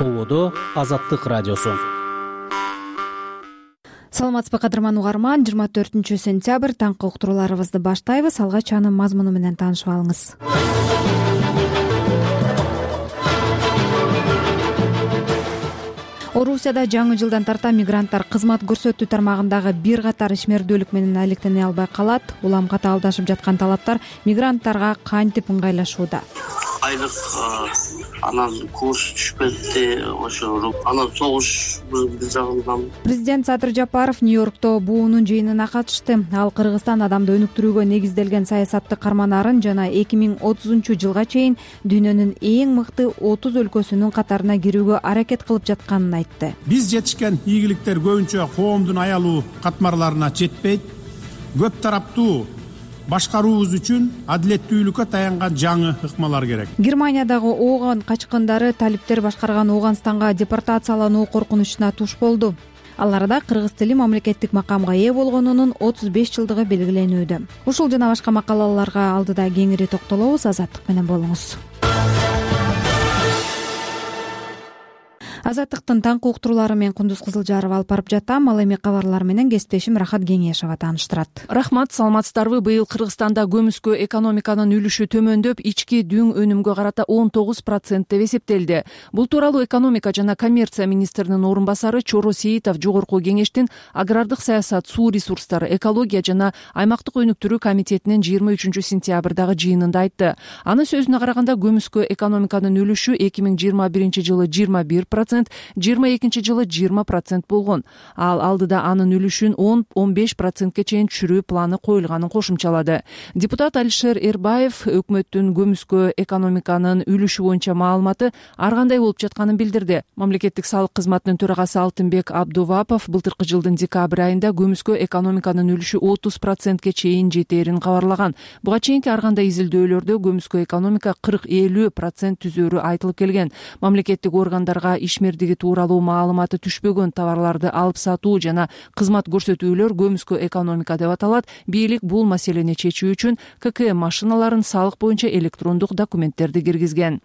Ободо Азаттык радиосу. Саламатсызбы кадырман угарман, 24 сентябрь таңкы уктурууларыбызды баштайбыз. Алгач анын мазмуну менен таанышып алыңыз. Орусияда жаңы жылдан тарта мигранттар кызмат көрсөтүү тармагындагы бир катар ишмердүүлүк менен алектене албай калат. Уламга талдашып жаткан талаптар мигранттарга кантип ыңгайлашууда? Айлык анан курс түшпөдү, ошо анан согуш бир жагынан. Президент Садыр Жапаров Нью-Йоркто буунун жыйынына катышты. Ал Кыргызстан адамды өнүктүрүүгө негизделген саясатты карманарын жана 2030 жылга чейин дүйнөнүн эң мыкты 30 өлкөсүнүн катарына кирүүгө аракет кылып жатканын айтты. Биз жетишкен ийгиликтер көбүнчө коомдун аялуу катмарларына жетпейт. Көп тараптуу башкаруубуз үчүн адилеттүүлүккө таянган жаңы ыкмалар керек. Германиядагы ооган качкындары талиптер башкарган Ооганстанга депортациялануу коркунучуна туш болду. Аларда кыргыз тили мамлекеттик макамга ээ болгонунун 35 жылдыгы белгиленүүдө. Ушул жана башка макалаларга алдыда кеңири токтолобуз. Азаттык менен болуңуз. Азаттыктын таңкы уктуруулары менен Кундуз Кызылжарова алып барып жатам. Ал эми кабарлар менен кесиптешим Рахат Кеңешова тааныштырат. Рахмат, саламатсыздарбы? Быйыл Кыргызстанда көмүскө экономиканын үлүшү төмөндөп, ички дүң өнүмгө карата 19% деп эсептелди. Бул тууралуу экономика жана коммерция министринин орун басары Чоро Сейитов жогорку кеңештин агрардык саясат, суу ресурстары, экология жана аймактык өнүктүрүү комитетинин 23 сентябрдагы жыйынында айтты. Анын сөзүнө караганда көмүскө экономиканын үлүшү 2021 жылы 21%, 22 жылы 20% болгон. Ал алдыда анын үлүшүн 10-15%ке чейин түшүрүү планы коюлганын кошумчалады. Депутат Алишер Эрбаев өкмөттүн көмүскө экономиканын үлүшү боюнча маалыматы ар кандай болуп жатканын билдирди. Мамлекеттик салык кызматынын төрагасы Алтынбек Абдувапов былтыркы жылдын декабрь айында көмүскө экономиканын үлүшү 30%ке чейин жетээрин кабарлаган. Буга чейинки ар кандай изилдөөлөрдө көмүскө экономика 40-50% түзөөрү айтылып келген. Мамлекеттик органдарга ишмердиги тууралуу маалыматы түшпөгөн товарларды алып сатуу жана кызмат көрсөтүүлөр көмүскө экономика деп аталат. Бийлик бул маселени чечүү үчүн ККМ машиналарын салык боюнча электрондук документтерди киргизген.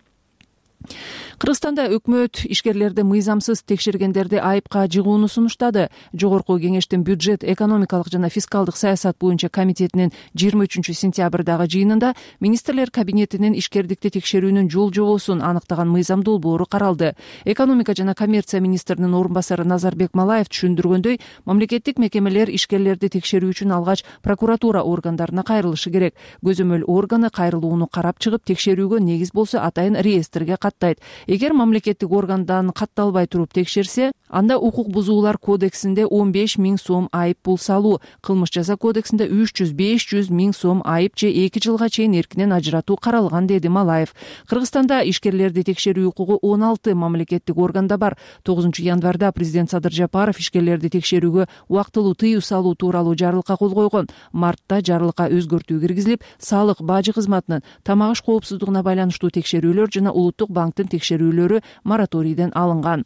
Кыргызстанда өкмөт ишкерлерди мыйзамсыз текшергендерди айыпка жыгууну сунуштады. Жогорку кеңештин бюджет, экономикалык жана фискалдык саясат боюнча комитетинин 23 сентябрдагы жыйынында министрлер кабинетинин ишкердикти текшерүүнүн жол-жобосун аныктаган мыйзам долбоору каралды. Экономика жана коммерция министринин орун басары Назарбек Малаев түшүндүргөндөй, мамлекеттик мекемелер ишкерлерди текшерүү үчүн алгач прокуратура органдарына кайрылышы керек. Көзөмөл органы кайрылууну карап чыгып, текшерүүгө негиз болсо атайын реестрге каттайт. Эгер мамлекеттик органдан катталбай туруп текшерсе, анда укук бузуулар кодексинде 15 000 сом айып пул салуу, кылмыш жаза кодексинде 300-500 000 сом айып же 2 жылга чейин эркинен ажыратуу каралган, деди Малаев. Кыргызстанда ишкерлерди текшерүү укугу 16 мамлекеттик органда бар. 9 январда президент Садыр Жапаров ишкерлерди текшерүүгө убактылуу тыюу салуу тууралуу жарлыкка кол койгон. Мартта жарлыкка өзгөртүү киргизилип, салык, бажы кызматынын, тамак аш коопсуздугуна байланыштуу текшерүүлөр жана улуттук банктын текшерүүлөрү мораторийден алынган.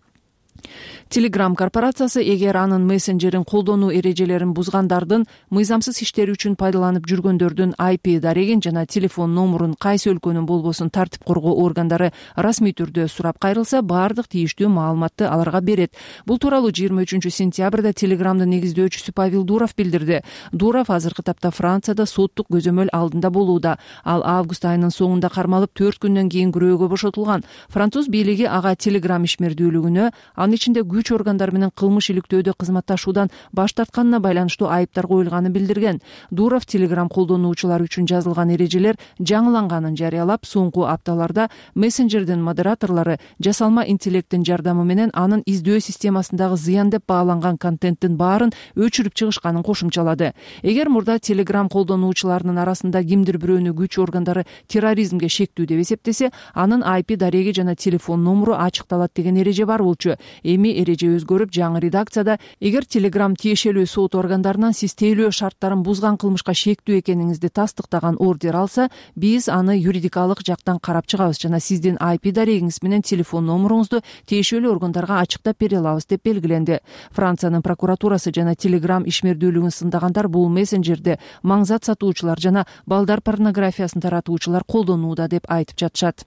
Telegram корпорациясы эгер анын мессенджерин колдонуу эрежелерин бузгандардын мыйзамсыз иштери үчүн пайдаланып жүргөндөрдүн IP дарегин жана телефон номурун кайсы өлкөнүн болбосун тартип коргоо органдары расмий түрдө сурап кайрылса, баардык тийиштүү маалыматты аларга берет. Бул тууралуу 23 сентябрда Telegramдын негиздөөчүсү Павел Дуров билдирди. Дуров азыркы тапта Францияда соттук көзөмөл алдында болууда. Ал август айынын соңунда кармалып 4 күндөн кийин күрөөгө бошотулган. Француз бийлиги ага Telegram ишмердүүлүгүнө, анын ичинде күч органдары менен кылмыш иликтөөдө кызматташуудан баш тартканына байланыштуу айыптар коюлганын билдирген. Дуров Telegram колдонуучулар үчүн жазылган эрежелер жаңыланганын жарыялап, соңку апталарда мессенджердин модераторлору жасалма интеллекттин жардамы менен анын издөө системасындагы зыян деп бааланган контенттин баарын өчүрүп чыгышканын кошумчалады. Эгер мурда Telegram колдонуучуларынын арасында кимдир бирөөнү күч органдары терроризмге шектүү деп эсептесе, анын IP дареги жана телефон номуру ачыкталат деген эреже бар болчу. Эми эреже өзгөрүп, жаңы редакцияда эгер Telegram тиешелүү сот органдарынан сиз тейлөө шарттарын бузган кылмышка шектүү экениңизди тастыктаган ордер алса, биз аны юридикалык жактан карап чыгабыз жана сиздин IP дарегиңиз менен телефон номуруңузду тиешелүү органдарга ачыктап бере алабыз деп белгиленди. Франциянын прокуратурасы жана Telegram ишмердүүлүгүн сындагандар бул мессенджерди маңзат сатуучулар жана балдар порнографиясын таратуучулар колдонууда деп айтып жатышат.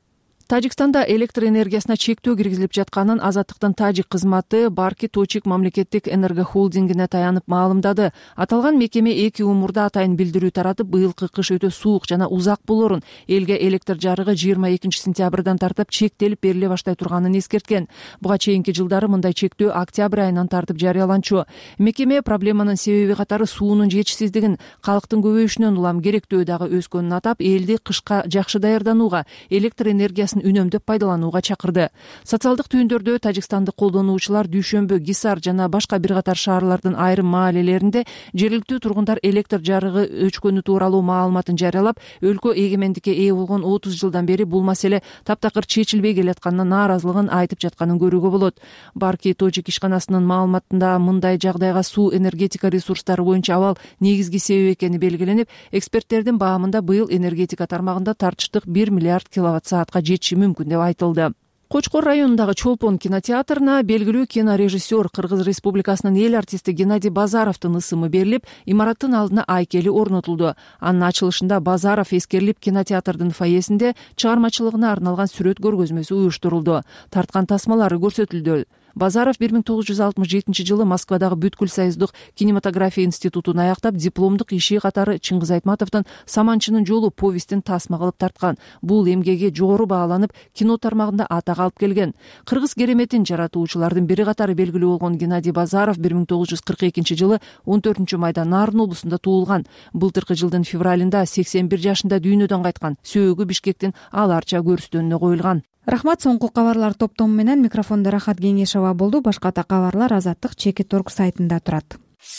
Тажикстанда электр энергиясына чектөө киргизилип жатканын Азаттыктын тажик кызматы Барки Точик мамлекеттик энергохолдингине таянып маалымдады. Аталган мекеме 2 умурда атайын билдирүү таратып, быйылкы кыш өтө суук жана узак болорун, элге электр жарыгы 22 сентябрдан тартып чектелип бериле баштай турганын эскерткен. Буга чейинки жылдары мындай чектөө октябрь айынан тартып жарыяланчу. Мекеме проблеманын себеби катары суунун жетишсиздигин, калктын көбөйүшүнөн улам керектөө дагы өскөнүн атап, элди кышка жакшы даярданууга, электр энергиясын үнөмдөп пайдаланууга чакырды. Социалдык түйүндөрдө тажикстандык колдонуучулар Дүйшөмбү, Гисар жана башка бир катар шаарлардын айрым маалелеринде жергиликтүү тургундар электр жарыгы өчкөнү тууралуу маалыматын жарыялап, өлкө эгемендикке ээ болгон 30 жылдан бери бул маселе таптакыр чечилбей келатканына нааразылыгын айтып жатканын көрүүгө болот. Барки Точик ишканасынын маалыматында мындай жагдайга суу энергетика ресурстары боюнча абал негизги себеп экени белгиленип, эксперттердин баамында быйыл энергетика тармагында тартыштык 1 миллиард киловатт-саатка жетиши мүмкүн деп айтылды. Кочкор районундагы Чолпон кинотеатрына белгилүү кинорежиссер, Кыргыз Республикасынын эл артисти Геннадий Базаровдун ысымы берилип, имараттын алдына айкели орнотулду. Анын ачылышында Базаров эскерилип, кинотеатрдын фойесинде чыгармачылыгына арналган сүрөт көргөзмөсү уюштурулду. Тарткан тасмалары көрсөтүлдү. Базаров 1967 жылы Москвадагы бүткүл союздук кинематография институтун аяктап, дипломдук иши катары Чыңгыз Айтматовдун Саманчынын жолу повестин тасма кылып тарткан. Бул эмгеги жогору бааланып, кино тармагында атак алып келген. Кыргыз кереметин жаратуучулардын бири катары белгилүү болгон Геннадий Базаров 1942 жылы 14 майда Нарын облусунда туулган. Былтыркы жылдын февралында 81 жашында дүйнөдөн кайткан. Сөөгү Бишкектин Аларча көрүстөнүнө коюлган. Рахмат. Соңку кабарлар топтому менен микрофондо Рахат Кеңешова болду. Башка да кабарлар Азаттык Чекит.орг сайтында турат.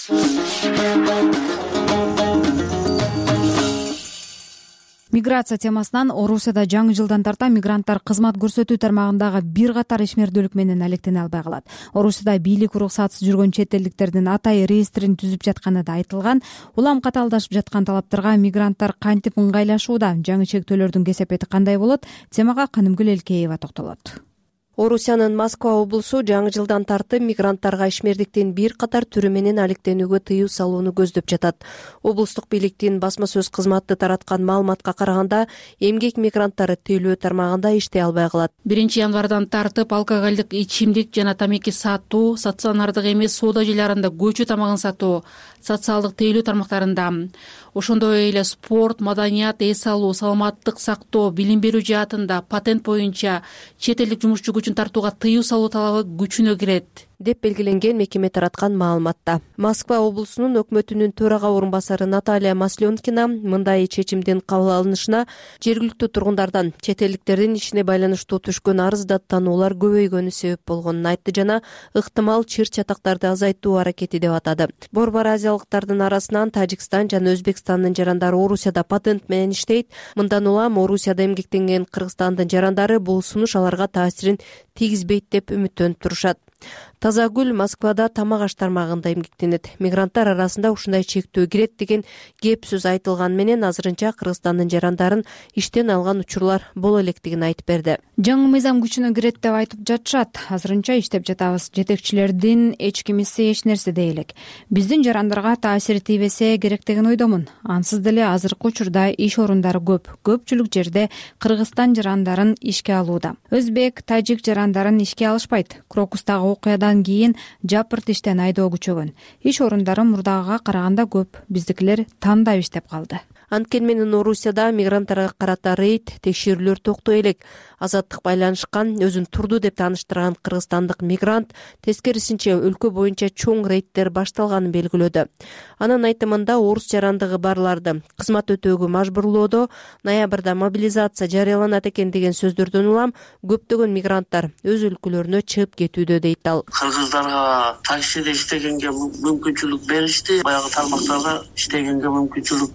Миграция темасынан Орусияда жаңы жылдан тарта мигранттар кызмат көрсөтүү тармагындагы бир катар ишмердүүлүк менен алектене албай калат. Орусияда бийлик уруксатсыз жүргөн чет элдиктердин атайы реестрин түзүп жатканы да айтылган. Улам катаалдашып жаткан талаптарга мигранттар кантип ыңгайлашууда? Жаңы чектөөлөрдүн кесепети кандай болот? Темага Канымгүл Элкеева токтолот. Орусиянын Москва облусу жаңы жылдан тартып мигранттарга ишмердиктин бир катар түрү менен алектенүүгө тыюу салууну көздөп жатат. Облустук бийликтин басма сөз кызматы тараткан маалыматка караганда, эмгек мигранттары тыюлоо тармагында иштей албай калат. 1 январдан тартып алкоголдук ичимдик жана тамеки сатуу, стационардык эмес соода жайларында көчү тамагын сатуу, социалдык тыюлоо тармактарында, ошондой эле спорт, маданият, эс алуу, саламаттык сактоо, билим берүү жаатында, патент боюнча чет элдик жумушчу күчүн тартууга тыюу салуу талабы күчүнө кирет деп белгиленген мекеме тараткан маалыматта. Москва облусунун өкмөтүнүн төрага орун басары Наталья Масленкина мындай чечимдин кабыл алынышына жергиликтүү тургундардан чет элдиктердин ишине байланыштуу түшкөн арыз даттануулар көбөйгөнү себеп болгонун айтты жана ыктымал чыр чатактарды азайтуу аракети деп атады. Борбор азиялыктардын арасынан Тажикстан жана Өзбекстандын жарандары Орусияда патент менен иштейт. Мындан улам Орусияда эмгектенген Кыргызстандын жарандары бул сунуш аларга таасирин тийгизбейт деп үмүттөнүп турушат. Тазагүл Москвада тамак аш тармагында эмгектенет. Мигранттар арасында ушундай чектөө кирет деген кеп сөз айтылган менен азырынча Кыргызстандын жарандарын иштен алган учурлар боло электигин айтып берди. Жаңы мыйзам күчүнө кирет деп айтып жатышат. Азырынча иштеп жатабыз. Жетекчилердин эч кимиси эч нерсе дей элек. Биздин жарандарга таасир тийбесе керек деген ойдомун. Ансыз деле азыркы учурда иш орундары көп. Көпчүлүк жерде Кыргызстан жарандарын ишке алууда. Өзбек, тажик жарандарын ишке алышпайт. Крокустагы окуядан кийин жапырт иштен айдоо күчөгөн. Иш орундары мурдагыга караганда көп. Биздикилер тандап иштеп калды. Анткени менен Орусияда мигранттарга карата рейд, текшерүүлөр токтой элек. Азаттык байланышкан, өзүн турду деп тааныштырган кыргызстандык мигрант тескерисинче өлкө боюнча чоң рейдтер башталганын белгилөөдө. Анын айтымында орус жарандыгы барларды кызмат өтөөгө мажбурлоодо ноябрда мобилизация жарыяланат экен деген сөздөрдөн улам көптөгөн мигранттар өз өлкөлөрүнө чыгып кетүүдө дейт ал. Кыргыздарга таксиде иштегенге мүмкүнчүлүк беришти. Баягы тармактарда иштегенге мүмкүнчүлүк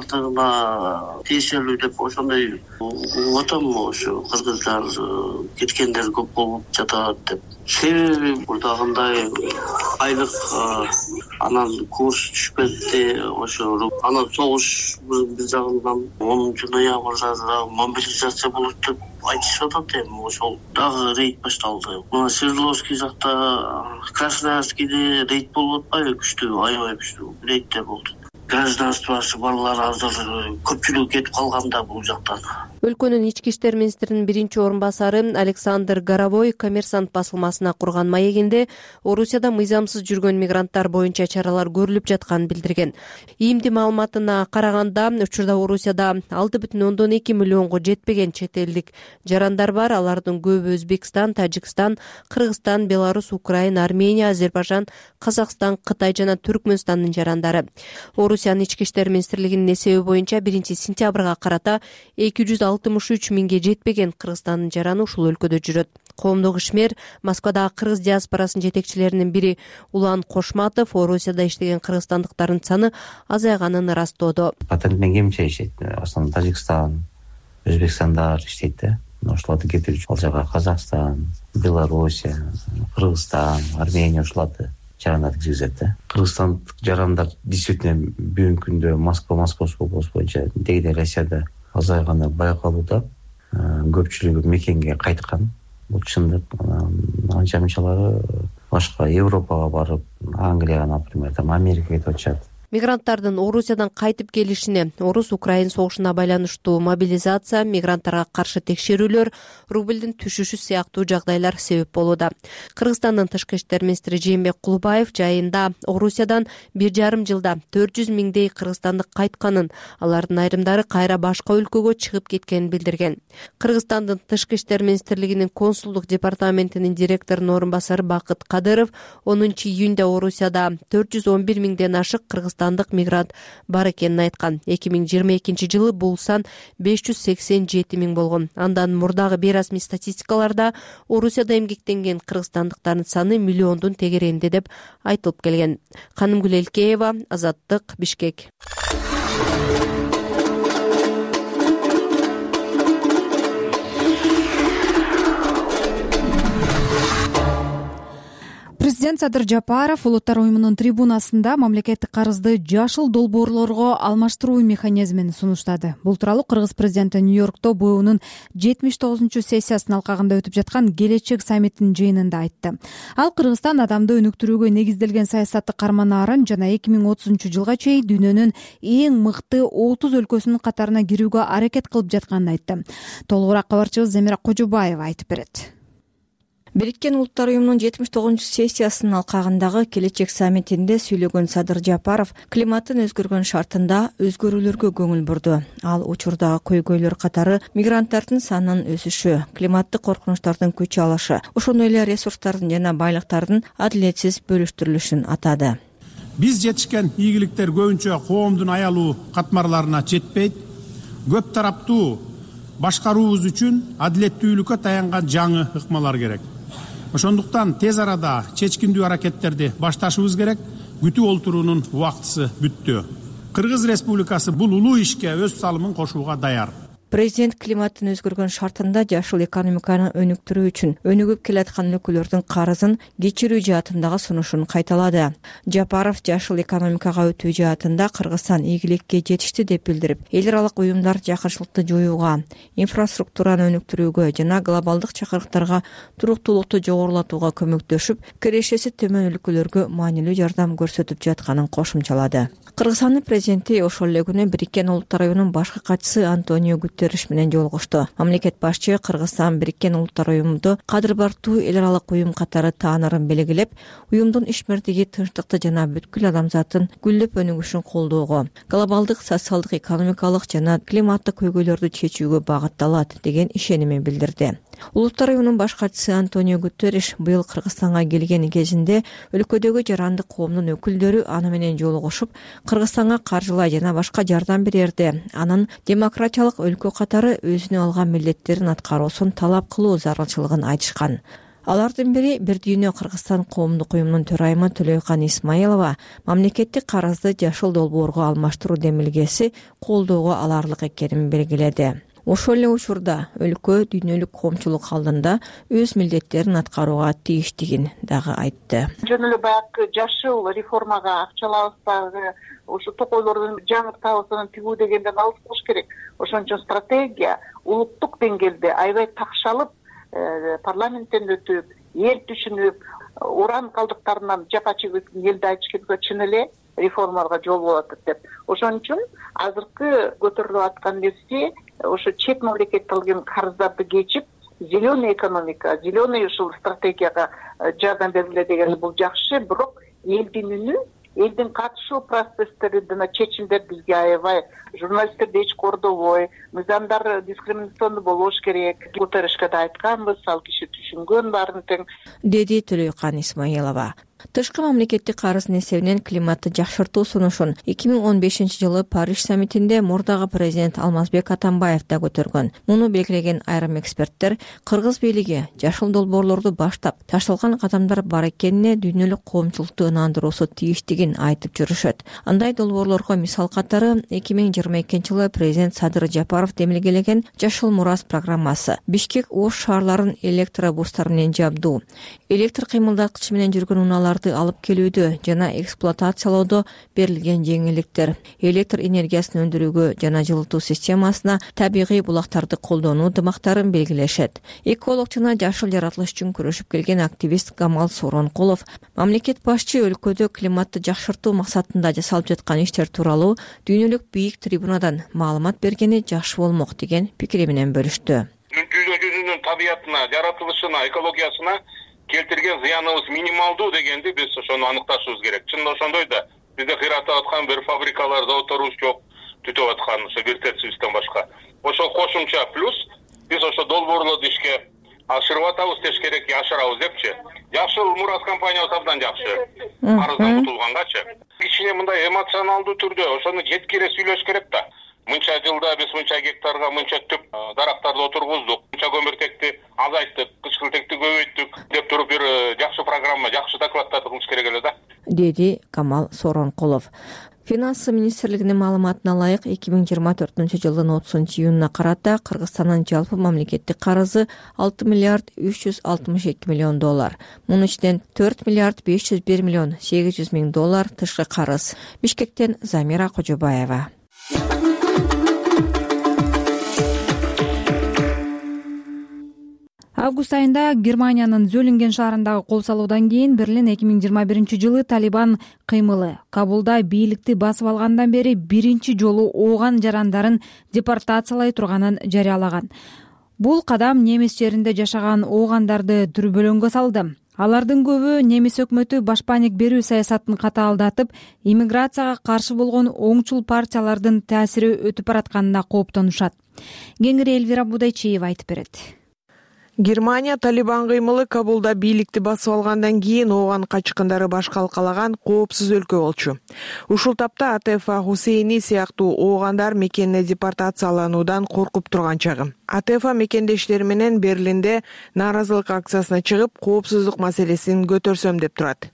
бардыгына тиешелүү деп ошондой отом ошо кыргыздар кеткендер көп болуп жатат деп. Себеби мурдагындай айлык анан курс түшпөдү, ошо анан согуш бир жагынан 10 ноябрда мобилизация болот деп айтышып атат. Эми ошол дагы рейд башталды. Мына Свердловский жакта, Красноярскийде рейд болуп атпайбы, күчтүү, аябай күчтүү рейдтер болду. Гражданствосы балалар азыр көпчүлүк кетип калганда бул жактан. Өлкөнүн ички иштер министринин биринчи орун басары Александр Горовой Коммерсант басылмасына курган маегинде Орусияда мыйзамсыз жүргөн мигранттар боюнча чаралар көрүлүп жатканын билдирген. ИИМдин маалыматына караганда учурда Орусияда 6,2 миллионго жетпеген чет элдик жарандар бар. Алардын көбү Өзбекстан, Тажикстан, Кыргызстан, Беларусь, Украина, Армения, Азербайжан, Казакстан, Кытай жана Түркмөнстандын жарандары. Орусиянын ички иштер министрлигинин эсеби боюнча 1-сентябрга карата 263 миңге жетпеген Кыргызстандын жараны ушул өлкөдө жүрөт. Коомдук ишмер Москвадагы кыргыз диаспорасынын жетекчилеринин бири Улан Кошматов Орусияда иштеген кыргызстандыктардын саны азайганын ырастоодо. Патентмен кемче иштейт. Основном Тажикстан, Өзбекстандар иштейт да. Ошолорду кетирүүчү ал жака Казакстан, Белоруссия, Кыргызстан, Армения ошолорду жарандарды киргизет да. Кыргызстандык жарандар действительно бүгүнкү күндө Московский область боюнча дегиде Россияда азайганы байкалууда. Көпчүлүгү мекенге кайткан. Бул чындык. Анча мынчалары башка Европага барып, Англияга, например, Америкага кетип атышат. Мигранттардын Орусиядан кайтып келишине Орус-Украин согушуна байланыштуу мобилизация, мигранттарга каршы текшерүүлөр, рубльдин түшүшү сыяктуу жагдайлар себеп болууда. Кыргызстандын тышкы иштер министри Жээнбек Кулубаев жайында Орусиядан 1,5 жылда 400 миңдей кыргызстандык кайтканын, алардын айрымдары кайра башка өлкөгө чыгып кеткенин билдирген. Кыргызстандын тышкы иштер министрлигинин консулдук департаментинин директорунун орун басары Бакыт Кадыров 10 июнда Орусияда 411 миңден ашык кыргызстандык мигрант бар экенин айткан. 2022 жылы бул сан 587 миң болгон. Андан мурдагы бейрасмий статистикаларда Орусияда эмгектенген кыргызстандыктардын саны миллиондун тегерегинде деп айтылып келген. Канымгүл Элкеева, Азаттык, Бишкек. Президент Садыр Жапаров Улуттар уюмунун трибунасында мамлекеттик карызды жашыл долбоорлорго алмаштыруу механизмин сунуштады. Бул тууралуу Кыргыз президенти Нью-Йоркто БУнун 79-сессиясынын алкагында өтүп жаткан Келечек саммитинин жыйынында айтты. Ал Кыргызстан адамды өнүктүрүүгө негизделген саясатты карманаарын жана 2030 жылга чейин дүйнөнүн эң мыкты 30 өлкөсүнүн катарына кирүүгө аракет кылып жатканын айтты. Толугураак кабарчыбыз Замира Кожубаева айтып берет. Бириккен Улуттар уюмунун 79-сессиясынын алкагындагы Келечек саммитинде сүйлөгөн Садыр Жапаров климаттын өзгөргөн шартында өзгөрүүлөргө көңүл бурду. Ал учурдагы көйгөйлөр катары мигранттардын санынын өсүшү, климаттык коркунучтардын күч алышы, ошондой эле ресурстардын жана байлыктардын адилетсиз бөлүштүрүлүшүн атады. Биз жетишкен ийгиликтер көбүнчө коомдун аялуу катмарларына жетпейт. Көп тараптуу башкаруубуз үчүн адилеттүүлүккө таянган жаңы ыкмалар керек. Ошондуктан тез арада чечкиндүү аракеттерди башташыбыз керек. Күтүп олтуруунун убактысы бүттү. Кыргыз Республикасы бул улуу ишке өз салымын кошууга даяр. Президент климаттын өзгөргөн шартында жашыл экономиканы өнүктүрүү үчүн өнүгүп келаткан өлкөлөрдүн карызын кечирүү жаатындагы сунушун кайталады. Жапаров жашыл экономикага өтүү жаатында Кыргызстан ийгиликке жетишти деп билдирип, эл аралык уюмдар жакынчылыкты жоюуга, инфраструктураны өнүктүрүүгө жана глобалдык чакырыктарга туруктуулукту жогорулатууга көмөктөшүп, кирешеси төмөн өлкөлөргө маанилүү жардам көрсөтүп жатканын кошумчалады. Кыргызстандын президенти ошол эле күнү Бириккен Улуттар уюмунун башкы катчысы Антонио Гутерриш менен жолугушту. Мамлекет башчы Кыргызстан Бириккен Улуттар уюмунду кадыр бартуу эл аралык уюм катары таанырын белгилеп, уюмдун ишмердиги тынчтыкты жана бүткүл адамзаттын гүлдөп өнүгүшүн колдоого, глобалдык социалдык, экономикалык жана климаттык көйгөйлөрдү чечүүгө багытталат деген ишенимин билдирди. Улуттар уюмунун баш катчысы Антонио Гутерриш быйыл Кыргызстанга келген кезинде өлкөдөгү жарандык коомдун өкүлдөрү аны менен жолугушуп, Кыргызстанга каржылай жана башка жардам берерди. Анын демократиялык өлкө катары өзүнө алган милдеттерин аткаруусун талап кылуу зарылчылыгын айтышкан. Алардын бири Бир дүйнө Кыргызстан коомдук уюмунун төрайымы Төлөйкан Исмаилова мамлекеттик карызды жашыл долбоорго алмаштыруу демилгеси колдоого аларлык экенин белгиледи. Ошол эле учурда өлкө дүйнөлүк коомчулук алдында өз милдеттерин аткарууга тийиштигин дагы айтты. Жөн эле баягы жашыл реформага акчалабызды ошо токойлордун жаңыртабызын тигүү дегенден алыс болуш керек. Ошон үчүн стратегия улуттук деңгээлде аябай такшалып, парламенттен өтүп, эл түшүнүп, уран калдыктарынан жапа чегүүгө элди айтыш керек, чын эле реформаларга жол болот деп. Ошон үчүн азыркы көтөрүлүп аткан нерсе ошо чет мамлекет алган карыздарды кечип зеленый экономика, зеленый ушул стратегияга жардам бергиле деген бул жакшы, бирок элдин үнү, элдин катышуу процесстери жана чечимдер бизге аябай, журналисттерди эч кордобой, мыйзамдар дискриминациондуу болбош керек. Гутеррешке да айтканбыз, ал киши түшүнгөн баарын тең, деди Төлөйкан Исмаилова. Тышкы мамлекеттик карыздын эсебинен климатты жакшыртуу сунушун 2015-жылы Париж саммитинде мурдагы президент Алмазбек Атамбаев да көтөргөн. Муну белгилеген айрым эксперттер кыргыз бийлиги жашыл долбоорлорду баштап, ташталган кадамдар бар экенине дүйнөлүк коомчулукту ынандыруусу тийиштигин айтып жүрүшөт. Андай долбоорлорго мисал катары 2022-жылы президент Садыр Жапаров демилгелеген Жашыл мурас программасы, Бишкек Ош шаарларын электробустар менен жабдуу, электр кыймылдаткыч менен жүргөн унааларды алып келүүдө жана эксплуатациялоодо берилген жеңилдиктер, электр энергиясын өндүрүүгө жана жылытуу системасына табигый булактарды колдонуу ынтымактарын белгилешет. Эколог жана жашыл жаратылыш үчүн күрөшүп келген активист Камал Соронкулов мамлекет башчы өлкөдө климатты жакшыртуу максатында жасалып жаткан иштер тууралуу дүйнөлүк бийик трибунадан маалымат бергени жакшы болмок деген пикири менен бөлүштү. Жүзүнүн табиятына, жаратылышына, экологиясына келтирген зыяныбыз минималдуу дегенди биз ошону аныкташыбыз керек. Чынында ошондой да бизде кыйратып аткан бир фабрикалар, заводторубуз жок, түтүп аткан ошо бир тетсибизден башка. Ошол кошумча плюс биз ошо долбоорлорду ишке ашырып атабыз, деш керек, ашырабыз депчи. Жашыл мурас компаниябыз абдан жакшы. Карыздан кутулгангачы. Кичине мындай эмоционалдуу түрдө ошону жеткире сүйлөш керек да. Мынча жылда биз мынча гектарга мынча түп дарактарды отургуздук, мынча көмүртекти азайттык, кычкылтекти көбөйттүк деп туруп бир жакшы программа, жакшы докладдарды кылыш керек эле да, деди Камал Соронкулов. Финансы министрлигинин маалыматына ылайык 2024-жылдын 30-июнуна карата Кыргызстандын жалпы мамлекеттик карызы 6 миллиард 362 миллион доллар. Мунун ичинен 4 миллиард 501 миллион 800 миң доллар тышкы карыз. Бишкектен Замира Кожобаева. Август айында Германиянын Зөлинген шаарындагы кол салуудан кийин Берлин 2021-жылы Талибан кыймылы Кабулда бийликти басып алгандан бери биринчи жолу ооган жарандарын депортациялай турганын жарыялаган. Бул кадам немис жеринде жашаган оогандарды дүрбөлөңгө салды. Алардын көбү немис өкмөтү башпаанек берүү саясатын катаалдатып, иммиграцияга каршы болгон оңчул партиялардын таасири өтүп баратканына кооптонушат. Кеңири Элвира Будайчиева айтып берет. Германия Талибан кыймылы Кабулда бийликти басып алгандан кийин ооган качкындары баш калкалаган коопсуз өлкө болчу. Ушул тапта Атефа Хусейни сыяктуу оогандар мекенине депортациялануудан коркуп турган чагы. Атефа мекендештери менен Берлинде нааразылык акциясына чыгып, коопсуздук маселесин көтөрсөм деп турат.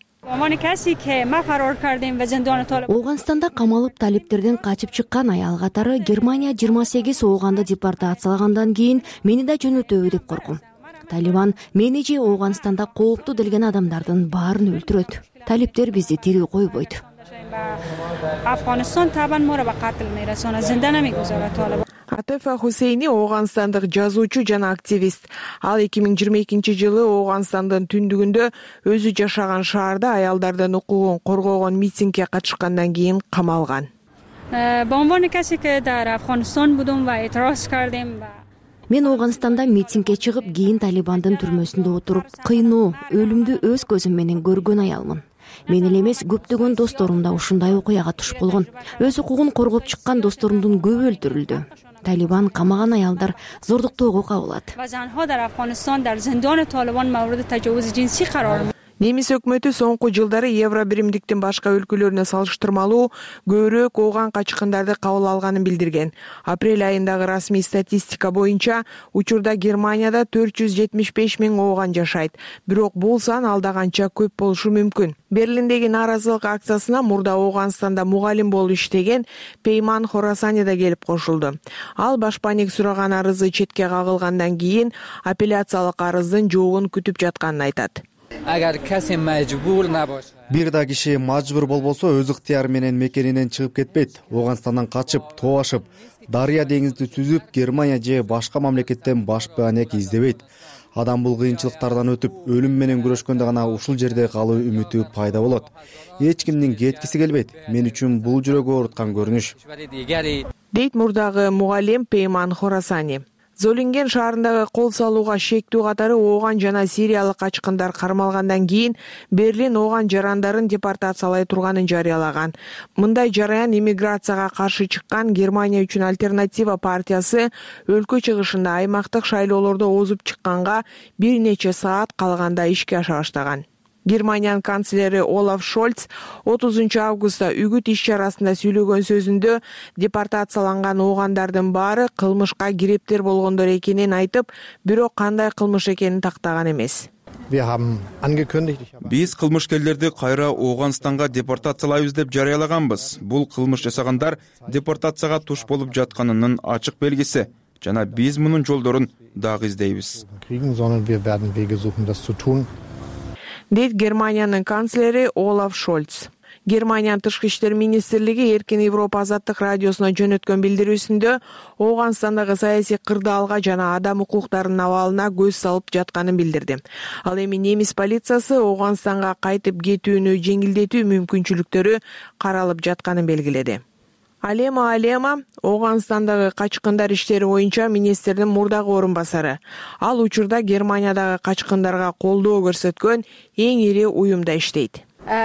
Ооганстанда камалып талиптерден качып чыккан аял катары Германия 28 ооганды депортациялагандан кийин мени да жөнөтөбү деп коркум. Талибан мени же Ооганстанда кооптуу делген адамдардын баарын өлтүрөт. Талиптер бизди тирүү койбойт. Атефа Хусейни Ооганстандык жазуучу жана активист. Ал 2022-жылы Ооганстандын түндүгүндө өзү жашаган шаарда аялдардын укугун коргогон митингге катышкандан кийин камалган. Мен Ооганстанда митингге чыгып, кийин Талибандын түрмөсүндө отуруп, кыйноо, өлүмдү өз көзүм менен көргөн аялмын. Мен эле эмес, көптөгөн досторум да ушундай окуяга туш болгон. Өз укугун коргоп чыккан досторумдун көбү өлтүрүлдү. Талибан камаган аялдар зордуктоого кабылат. Немис өкмөтү соңку жылдары Евро биримдиктин башка өлкөлөрүнө салыштырмалуу көбүрөөк ооган качкындарды кабыл алганын билдирген. Апрель айындагы расмий статистика боюнча учурда Германияда 475 миң ооган жашайт. Бирок бул сан алда канча көп болушу мүмкүн. Берлиндеги нааразылык акциясына мурда Ооганстанда мугалим болуп иштеген Пейман Хорасани да келип кошулду. Ал башпаанек сураган арызы четке кагылгандан кийин апелляциялык арыздын жообун күтүп жатканын айтат. Бир да киши мажбур болбосо өз ыктыяры менен мекенинен чыгып кетпейт. Ооганстандан качып, тоо ашып, Дарыя деңизди түзүп, Германия же башка мамлекеттен башпаанек издебейт. Адам бул кыйынчылыктардан өтүп, өлүм менен күрөшкөндө гана ушул жерде калуу үмүтү пайда болот. Эч кимдин кеткиси келбейт. Мен үчүн бул жүрөгү ооруткан көрүнүш. дейт мурдагы мугалим Пейман Хорасани. Золинген шаарындагы кол салууга шектүү катары ооган жана сириялык качкындар кармалгандан кийин Берлин ооган жарандарын депортациялай турганын жарыялаган. Мындай жараян иммиграцияга каршы чыккан Германия үчүн альтернатива партиясы өлкө чыгышында аймактык шайлоолордо озуп чыкканга бир нече саат калганда ишке аша баштаган. Германиянын канцлери Олаф Шольц 30 августта үгүт иш-чарасында сүйлөгөн сөзүндө депортацияланган оогандардын баары кылмышка кирептер болгондор экенин айтып, бирок кандай кылмыш экенин тактаган эмес. Биз кылмышкерлерди кайра Ооганстанга депортациялайбыз деп жарыялаганбыз. Бул кылмыш жасагандар депортацияга туш болуп жатканынын ачык белгиси. Жана биз мунун жолдорун дагы издейбиз. Дейт Германиянын канцлери Олаф Шольц. Германиянын тышкы иштер министрлиги Эркин Европа азаттык радиосуна жөнөткөн билдирүүсүндө Ооганстандагы саясий кырдаалга жана адам укуктарынын абалына көз салып жатканын билдирди. Ал эми немис полициясы Ооганстанга кайтып кетүүнү жеңилдетүү мүмкүнчүлүктөрү каралып жатканын белгиледи. Алема Ооганстандагы качкындар иштери боюнча министрдин мурдагы орун басары. Ал учурда Германиядагы качкындарга колдоо көрсөткөн эң ири уюмда иштейт.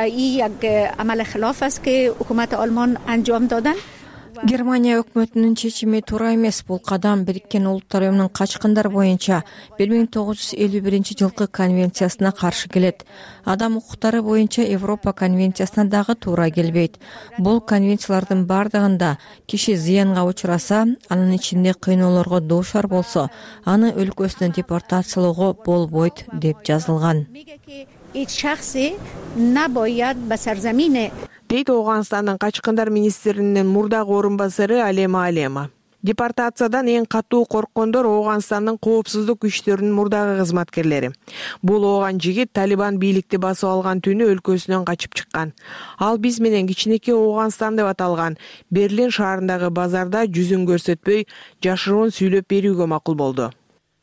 Германия өкмөтүнүн чечими туура эмес. Бул кадам Бириккен Улуттар уюмунун качкындар боюнча 1951-жылкы конвенциясына каршы келет. Адам укуктары боюнча Европа конвенциясына дагы туура келбейт. Бул конвенциялардын бардыгында киши зыянга учураса, анын ичинде кыйноолорго дуушар болсо, аны өлкөсүнө депортациялоого болбойт деп жазылган. Дейт Ооганстандын качкындар министринин мурдагы орун басары Алема. Депортациядан эң катуу корккондор Ооганстандын коопсуздук күчтөрүнүн мурдагы кызматкерлери. Бул ооган жигит Талибан бийликти басып алган түнү өлкөсүнөн качып чыккан. Ал биз менен кичинекей Ооганстан деп аталган Берлин шаарындагы базарда жүзүн көрсөтпөй жашыруун сүйлөп берүүгө макул болду.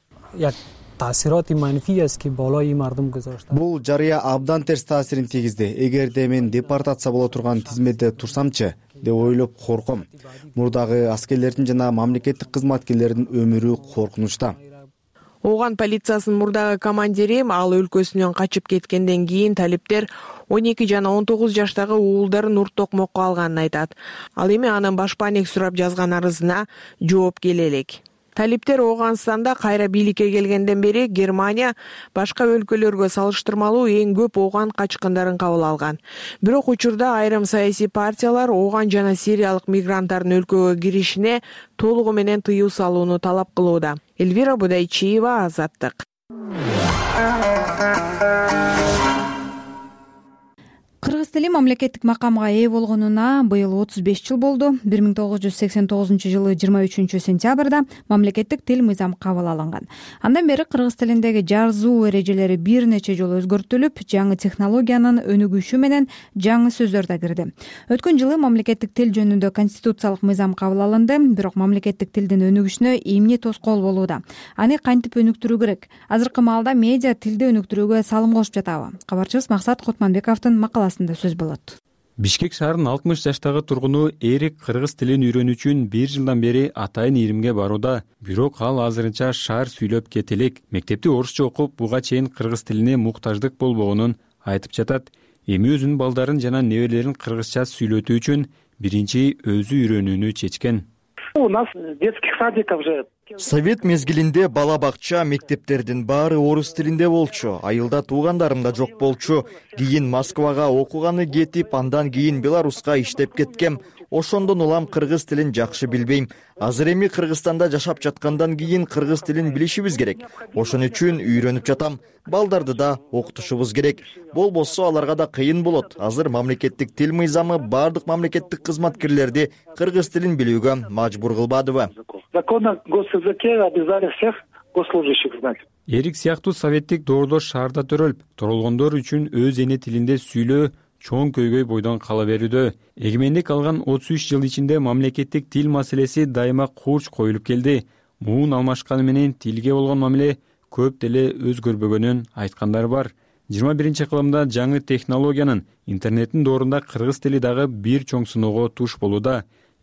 Бул жарыя абдан терс таасирин тийгизди. Эгерде мен депортация боло турган тизмеде турсамчы деп ойлоп корком. Мурдагы аскерлердин жана мамлекеттик кызматкерлердин өмүрү коркунучта. Ооган полициясынын мурдагы командири ал өлкөсүнөн качып кеткенден кийин талиптер 12 жана 19 жаштагы уулдарын урт токмокко алганын айтат. Ал эми анын башпаанек сурап жазган арызына жооп келе элек. Талиптер Ооганстанда кайра бийликке келгенден бери Германия башка өлкөлөргө салыштырмалуу эң көп ооган качкындарын кабыл алган. Бирок учурда айрым саясий партиялар ооган жана сириялык мигранттардын өлкөгө киришине толугу менен тыюу салууну талап кылууда. Эльвира Будайчиева, Азаттык. Кыргыз тили мамлекеттик макамга ээ болгонуна быйыл 35 жыл болду. 1989-жылы 23-сентябрда мамлекеттик тил мыйзам кабыл алынган. Андан бери кыргыз тилиндеги жазуу эрежелери бир нече жолу өзгөртүлүп, жаңы технологиянын өнүгүшү менен жаңы сөздөр да кирди. Өткөн жылы мамлекеттик тил жөнүндө конституциялык мыйзам кабыл алынды, бирок мамлекеттик тилдин өнүгүшүнө эмне тоскоол болууда? Аны кантип өнүктүрүү керек? Азыркы маалда медиа тилди өнүктүрүүгө салым кошуп жатабы? Кабарчыбыз Максат Кутманбековдун макаласында сөз болот. Бишкек шаарынын 60 жаштагы тургуну Эрик кыргыз тилин үйрөнүү үчүн 1 жылдан бери атайын ийримге барууда. Бирок ал азырынча шаар сүйлөп кете элек. Мектепти орусча окуп, буга чейин кыргыз тилине муктаждык болбогонун айтып жатат. Эми өзүнүн балдарын жана неберелерин кыргызча сүйлөтүү үчүн биринчи өзү үйрөнүүнү чечкен. У нас детских садиков же Совет мезгилинде бала бакча, мектептердин баары орус тилинде болчу. Айылда туугандарым да жок болчу. Кийин Москвага окуганы кетип, андан кийин Беларуска иштеп кеткем. Ошондон улам кыргыз тилин жакшы билбейм. Азыр эми Кыргызстанда жашап жаткандан кийин кыргыз тилин билишибиз керек. Ошон үчүн үйрөнүп жатам. Балдарды да окутушубуз керек. Болбосо аларга да кыйын болот. Азыр мамлекеттик тил мыйзамы бардык мамлекеттик кызматкерлерди кыргыз тилин билүүгө мажбур кылбадыбы? Закон о госязыке обязали всех госслужащих знать. Эрик сыяктуу советтик доордор шаарда төрөлүп, турулгондор үчүн өз эне тилинде сүйлөө чоң көйгөй бойдон кала берүүдө. Эгемендик алган 33 жыл ичинде мамлекеттик тил маселеси дайыма курч коюлуп келди. Муун алмашканы менен тилге болгон мамиле көп деле өзгөрбөгөнүн айткандар бар. 21-кылымда жаңы технологиянын интернеттин доорунда кыргыз тили дагы бир чоң сыноого туш болууда.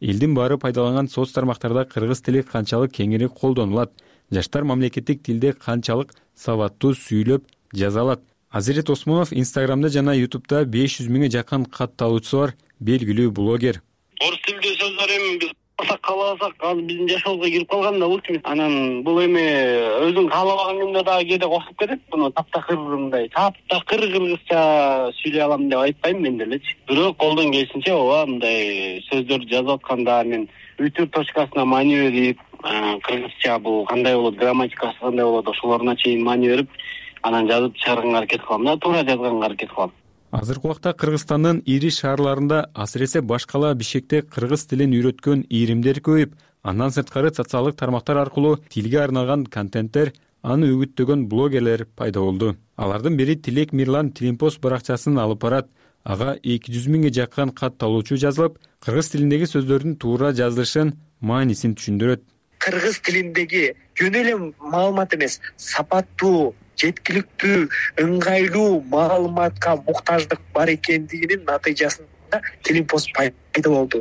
элдин баары пайдаланган соц тармактарда кыргыз тили канчалык кеңири колдонулат, жаштар мамлекеттик тилде канчалык сабаттуу сүйлөп жаза алат? Азирет Осмонов Инстаграмда жана Ютубда 500 миңге жакын катталуучусу бар белгилүү блогер. Орус тилдүү сөздөр эми биз кааласак азыр биздин жашообузга кирип калган да бул. Анан бул эми өзүң каалабаган күндө дагы кээде кошуп кетет. Буну таптакыр мындай таптакыр кыргызча сүйлөй алам деп айтпайм мен делечи. Бирок колдон келишинче ооба мындай сөздөр жазып атканда мен үтүр точкасына маани берип, кыргызча бул кандай болот, грамматикасы кандай болот, ошолоруна чейин маани берип, анан жазып чыгарганга аракет кылам да, туура жазганга аракет кылам. Азыркы убакта Кыргызстандын ири шаарларында, асыресе Башкала, Бишкекте кыргыз тилин үйрөткөн ийримдер көбөйүп, андан сырткары социалдык тармактар аркылуу тилге арналган контенттер, аны үгүттөгөн блогерлер пайда болду. Алардын бири Тилек Мирлан Тилимпост баракчасын алып барат. Ага 200 миңге жакын катталуучу жазылып, кыргыз тилиндеги сөздөрдүн туура жазылышын, маанисин түшүндүрөт. Кыргыз тилиндеги жөн эле маалымат эмес, сапаттуу, жеткиликтүү, ыңгайлуу маалыматка муктаждык бар экендигинин натыйжасында Тилимпост пайда болду.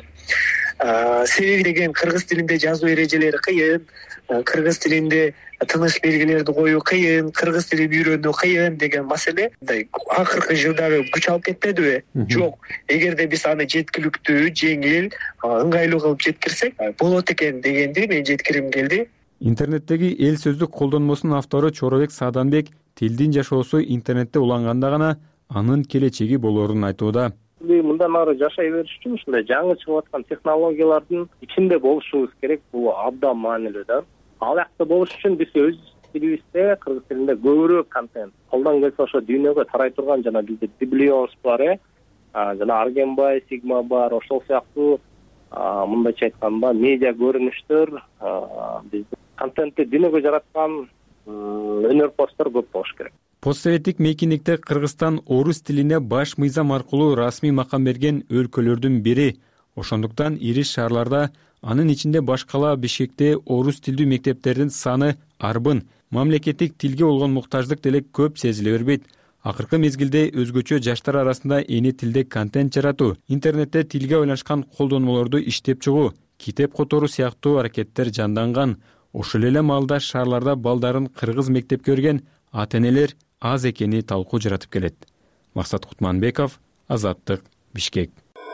Себеби деген кыргыз тилинде жазуу эрежелери кыйын, кыргыз тилинде тыныш белгилерди коюу кыйын, кыргыз тилин үйрөнүү кыйын деген маселе акыркы жылдары күч алып кетпедиби? Жок. Эгерде биз аны жеткиликтүү, жеңил, ыңгайлуу кылып жеткирсек болот экен дегенди мен жеткирим келди. Интернеттеги эл сөздүк колдонмосунун автору Чоробек Сааданбек тилдин жашоосу интернетте уланганда гана анын келечеги болоорун айтууда. Мындан ары жашай бериш үчүн ушундай жаңы чыгып аткан технологиялардын ичинде болушубуз керек. Бул абдан маанилүү да. Ал жакта болуш үчүн биз өз тилибизде, кыргыз тилинде көбүрөөк контент. Колдон келсе ошо дүйнөгө тарай турган жана бизде Библионс бар, жана Аргенбай, Сигма бар, ошол сыяктуу мындайча айтканда медиа көрүнүштөр, биздин контентти дүйнөгө жараткан өнөрпоздор көп болуш керек. Постсоветтик мейкиндикте Кыргызстан орус тилине баш мыйзам аркылуу расмий макам берген өлкөлөрдүн бири. Ошондуктан ири шаарларда, анын ичинде Башкала, Бишкекте орус тилдүү мектептердин саны арбын. Мамлекеттик тилге болгон муктаждык деле көп сезиле бербейт. Акыркы мезгилде өзгөчө жаштар арасында эни тилде контент жаратуу, интернетте тилге байланышкан колдонмолорду иштеп чыгуу, китеп которуу сыяктуу аракеттер жанданган. Ошол эле маалда шаарларда балдарын кыргыз мектепке берген ата-энелер аз экени талкуу жаратып келет. Максат Кутманбеков, Азаттык, Бишкек.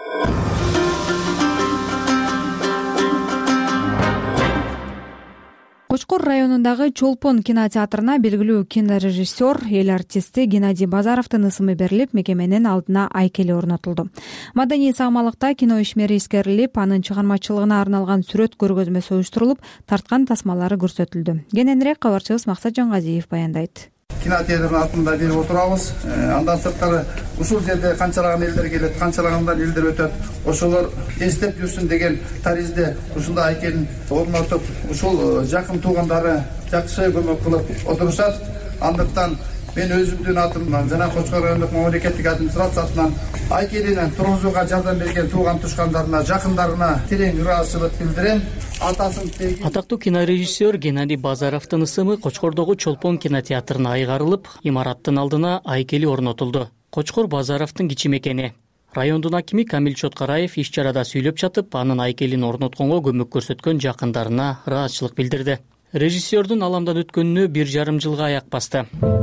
Кочкор районундагы Чолпон кинотеатрына белгилүү кинорежиссер, эл артисти Геннадий Базаровдун ысымы берилип, мекеменин алдына айкели орнотулду. Маданий саамалыкта кино ишмери эскерилип, анын чыгармачылыгына арналган сүрөт көргөзмөсү уюштурулуп, тарткан тасмалары көрсөтүлдү. Кененирээк кабарчыбыз Максат Жангазиев баяндайт. Кинотеатрдын артында берип отурабыз. Андан сырткары ушул жерде канчалаган элдер келет, канчалагандан элдер өтөт. Ошолор эстеп жүрсүн деген таризде ушундай айкелин орнотуп, ушул жакын туугандары жакшы көмөк кылып отурушат. Андыктан мен өзүмдүн атымдан жана Кочкор райондук мамлекеттик администрация атынан айкелини тургузууга жардам берген тууган тушкандарына, жакындарына терең ыраазычылык билдирем. Атактуу кинорежиссер Геннадий Базаровдун ысымы Кочкордогу Чолпон кинотеатрына айгарылып, имараттын алдына айкели орнотулду. Кочкор Базаровдун кичи мекени. Райондун акими Камил Чоткараев иш чарада сүйлөп жатып, анын айкелин орнотконго көмөк көрсөткөн жакындарына ыраазычылык билдирди. Режиссердун аламдан өткөнүнө 1,5 жылга аяк басты.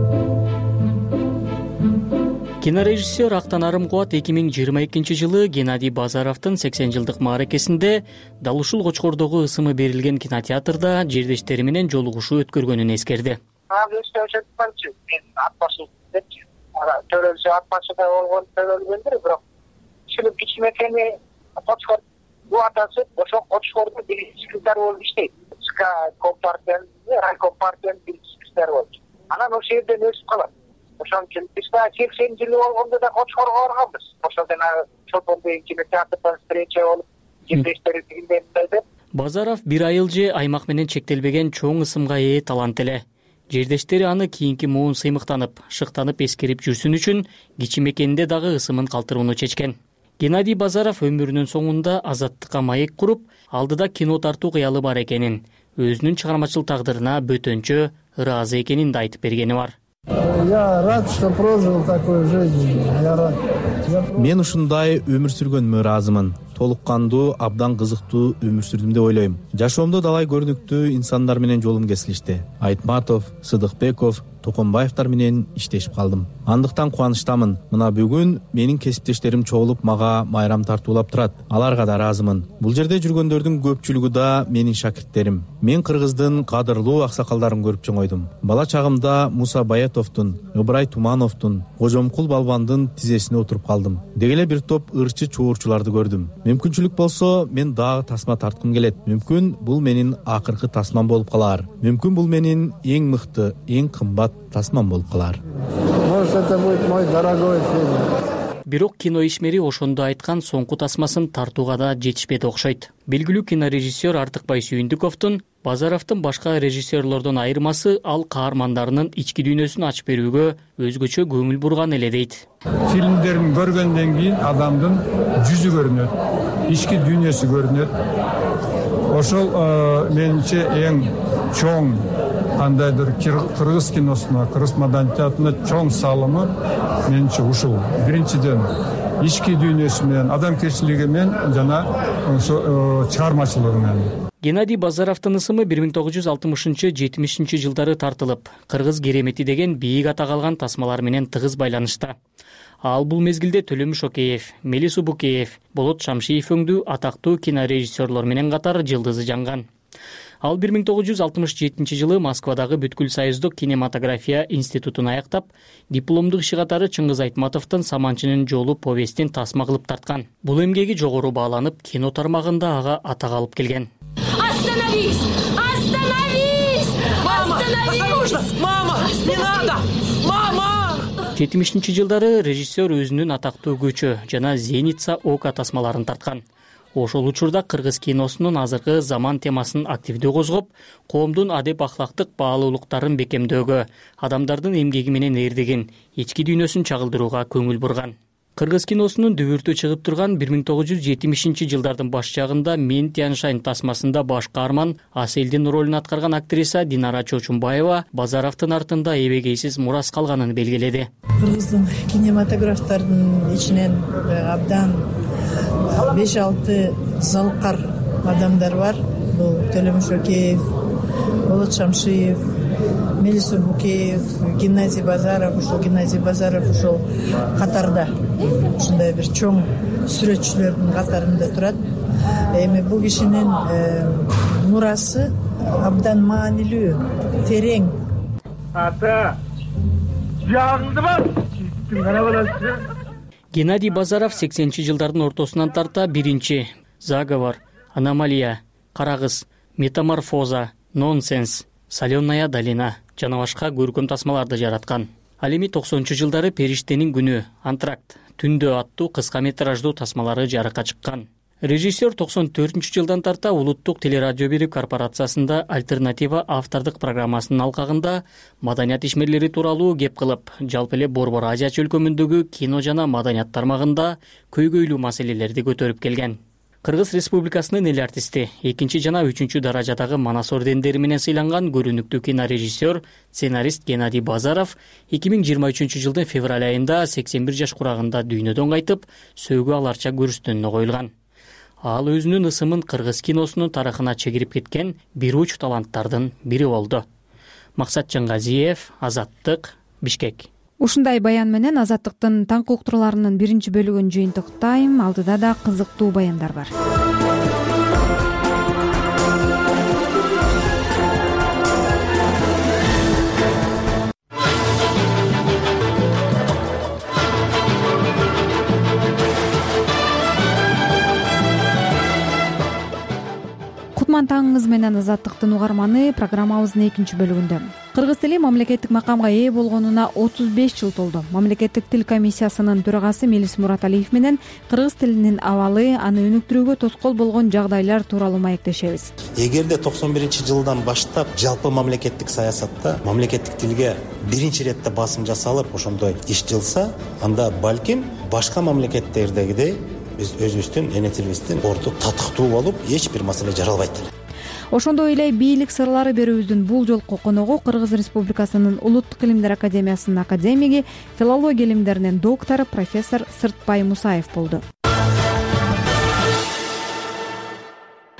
Кинорежиссер Актанарым Кубат 2022 жылы Геннадий Базаровдун 80 жылдык мааракесинде дал ушул Кочкордогу ысымы берилген кинотеатрда жердештери менен жолугушуу өткөргөнүн эскерди. Төрөлсө атпачыда болгон төрөлгөндүр, бирок ушул кичи мекени Кочкор бул атасы ошо Кочкордун биринчи болуп иштейт. Компартиянын, райком партиянын биринчи болот. Анан ошол жерден өсүп калат. Ошон үчүн биз 80 жылы болгондо да Кочкорго барганбыз. Ошол жана Чолпондогу кинотеатрдан встреча болуп, жердештери тигиндейди. Базаров бир айыл же аймак менен чектелбеген чоң ысымга ээ талант эле. Жердештери аны кийинки муун сыймыктанып, шыктанып эскерип жүрсүн үчүн кичи мекенинде дагы ысымын калтырууну чечкен. Геннадий Базаров өмүрүнүн соңунда азаттыкка маек куруп, алдыда кино тартуу кыялы бар экенин, өзүнүн чыгармачыл тагдырына бөтөнчө ыраазы экенин да айтып бергени бар. Я рад, что прожил такую жизнь. Я рад. Мен ушундай өмүр сүргөнүмө ыраазымын. толук кандуу, абдан кызыктуу өмүр сүрдүм деп ойлойм. Жашоомдо далай көрүнүктүү инсандар менен жолум кесилишти. Айтматов, Сыдыкбеков, Токонбаевтар менен иштешип калдым. Андыктан кубанычтамын. Мына бүгүн менин кесиптештерим чогулуп мага майрам тартуулап турат. Аларга да ыраазымын. Бул жерде жүргөндөрдүн көпчүлүгү да менин шакирттерим. Мен Кыргыздын кадырлуу аксакалдарын көрүп чоңойдум. Бала чагымда Муса Баятовдун, Ыбырай Тумановдун, Кожомкул Балбандын тизесине отуруп калдым. Деги эле бир топ ырчы чуурчуларды көрдүм. Мүмкүнчүлүк болсо, мен дагы тасма тарткым келет. Мүмкүн бул менин акыркы тасмам болуп калар. Мүмкүн бул менин эң мыкты, эң кымбат тасмам болуп калар. Может, это будет мой дорогой фильм. Бирок кино ишмери ошондо айткан соңку тасмасын тартууга да жетишпеди окшойт. Белгилүү кинорежиссер Артыкбай Сүйүндүковдун Базаровдун башка режиссерлордон айырмасы ал каармандарынын ички дүйнөсүн ачып берүүгө өзгөчө көңүл бурган эле дейт. Фильмдерин көргөндөн кийин адамдын жүзү көрүнөт, ички дүйнөсү көрүнөт. Ошол менимче эң чоң кандайдыр кыргыз киносуна, кыргыз маданиятына чоң салымы менимче ушул. Биринчиден ички дүйнөсү менен, адамгерчилиги менен жана чыгармачылыгы менен. Геннадий Базаровдун ысымы 1960-70 жылдары тартылып, Кыргыз керемети деген бийик атак алган тасмалар менен тыгыз байланышта. Ал бул мезгилде Төлөмүш Океев, Мелис Убукеев, Болот Шамшиев өңдүү атактуу кинорежиссерлор менен катар жылдызы жанган. Ал 1967 жылы Москвадагы Бүткүл Союздук кинематография институтун аяктап, дипломдук иши катары Чыңгыз Айтматовдун Саманчынын жолу повестин тасма кылып тарткан. Бул эмгеги жогору бааланып, кино тармагында ага атак алып келген. Остановись! Остановись! Остановись! Мама! Не надо! Мама! 70-жылдары режиссер өзүнүн атактуу көчө жана Зеница Ока тасмаларын тарткан. Ошол учурда кыргыз киносунун азыркы заман темасын активдүү козгоп, коомдун адеп ахлактык баалуулуктарын бекемдөөгө, адамдардын эмгеги менен эрдеген, ички дүйнөсүн чагылдырууга көңүл бурган. Кыргыз киносунун дүбүртү чыгып турган 1970 жылдардын баш жагында Мен Тяншань тасмасында баш каарман Аселдин ролун аткарган актриса Динара Чочумбаева Базаровдун артында эбегейсиз мурас калганын белгиледи. Кыргыздын кинематографтардын ичинен абдан 5-6 залкар адамдар бар. Бул Төлөмүш Океев, Болот Шамшиев, Мелис Убукеев, Геннадий Базаров, ушул катарда. Ушундай бир чоң сүрөтчүлөрдүн катарында турат. Эми бул кишинин мурасы абдан маанилүү, терең. Ата, жагыңды бар. Геннадий Базаров 80-жылдардын ортосунан тарта биринчи Заговор, Аномалия, Карагыз, Метаморфоза, Нонсенс, Соленая долина жана башка көркөм тасмаларды жараткан. Ал эми 90-жылдары Периштенин күнү, Антракт, Түндө аттуу кыска метраждуу тасмалары жарыкка чыккан. Режиссер 94-жылдан тарта улуттук телерадио берүү корпорациясында альтернатива автордук программасынын алкагында маданият ишмерлери тууралуу кеп кылып, жалпы эле Борбор Азия чөлкөмүндөгү кино жана маданият тармагында көйгөйлүү маселелерди көтөрүп келген. Кыргыз Республикасынын эл артисти, 2 жана 3 даражадагы Манас ордендери менен сыйланган көрүнүктүү кинорежиссер, сценарист Геннадий Базаров 2023 жылдын февраль айында 81 жаш курагында дүйнөдөн кайтып, сөөгү аларча көрүстөнүнө коюлган. Ал өзүнүн ысымын кыргыз киносунун тарыхына чегирип кеткен бир уч таланттардын бири болду. Максат Жаңгазиев, Азаттык, Бишкек. Ушундай баян менен Азаттыктын таңкы уктурууларынын биринчи бөлүгүн жыйынтыктайм. Алдыда да кызыктуу баяндар бар. Кутман таңыңыз менен Азаттыктын угарманы программабыздын экинчи бөлүгүндө. Кыргыз тили мамлекеттик макамга ээ болгонуна 35 жыл толду. Мамлекеттик тил комиссиясынын төрагасы Мелис Мураталиев менен кыргыз тилинин абалы, аны өнүктүрүүгө тоскоол болгон жагдайлар тууралуу маектешебиз. Эгерде 91-жылдан баштап жалпы мамлекеттик саясатта мамлекеттик тилге биринчи иретте басым жасалып, ошондой иш жылса, анда балким башка мамлекеттердегидей биз өзүбүздүн эне тилибиздин орду татыктуу болуп, эч бир маселе жаралбайт. Ошондой эле бийлик сырлары берүүбүздүн бул жолку коногу Кыргыз Республикасынын Улуттук илимдер академиясынын академиги, филология илимдеринин доктору профессор Сыртбай Мусаев болду.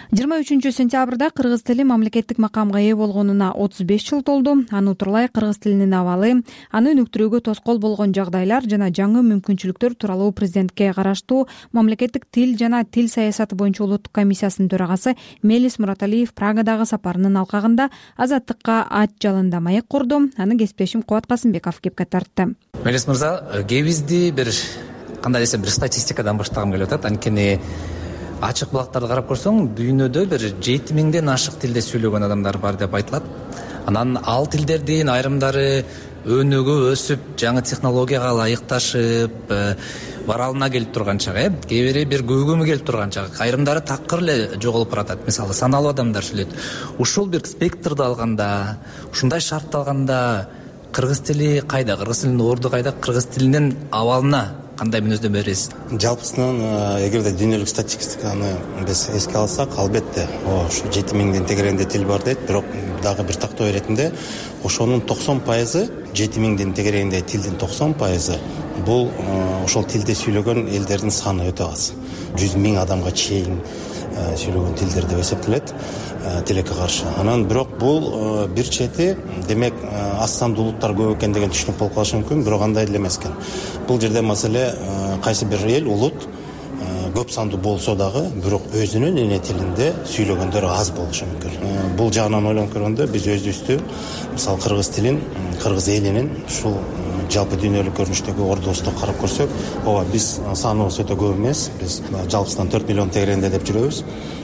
23 сентябрда кыргыз тили мамлекеттик макамга ээ болгонуна 35 жыл толду. Аны утурлай кыргыз тилинин абалы, аны өнүктүрүүгө тоскоол болгон жагдайлар жана жаңы мүмкүнчүлүктөр тууралуу президентке караштуу мамлекеттик тил жана тил саясаты боюнча улуттук комиссиясынын төрагасы Мелис Мураталиев Прагадагы сапарынын алкагында Азаттыкка ат жалында маек курду. Аны кесиптешим Кубат Касымбеков кепке тартты. Мелис мырза, кээбизди бир кандай десем бир статистикадан баштагым келип атат. Анткени ачык булактарды карап көрсөң, дүйнөдө бир 7000ден ашык тилде сүйлөгөн адамдар бар деп айтылат. Анан ал тилдердин айрымдары өнүгүп, өсүп, жаңы технологияга ылайыкташып, баралына келип турган чак, кээ бири бир көйгөмү келип турган чак, айрымдары такыр эле жоголуп баратат. Мисалы, саналуу адамдар сүйлөйт. Ушул бир спектрди алганда, ушундай шартты алганда кыргыз тили кайда, кыргыз тилинин орду кайда, кыргыз тилинин абалына кандай мүнөздөмө бересиз? Жалпысынан эгерде дүйнөлүк статистиканы биз эске алсак, албетте ошо 7000ден тегерегинде тил бар дейт, бирок дагы бир тактоо иретинде ошонун 90%, 7000ден тегерегинде тилдин 90% бул ошол тилди сүйлөгөн элдердин саны өтө аз. 100 000 адамга чейин сүйлөгөн тилдер деп эсептелет тилекке каршы. Анан бирок бул бир чети, демек аз сандуу улуттар көп экен деген түшүнүк болуп калышы мүмкүн, бирок андай эле эмес экен. Бул жерде маселе кайсы бир эл, улут көп сандуу болсо дагы, бирок өзүнүн эне тилинде сүйлөгөндөр аз болушу мүмкүн. Бул жагынан ойлонуп көргөндө биз өзүбүздү, мисалы кыргыз тилин, кыргыз элинин ушул жалпы дүйнөлүк көрүнүштөгү ордубузду карап көрсөк, ооба биз саныбыз өтө көп эмес. Биз жалпысынан 4 миллион тегерегинде деп жүрөбүз.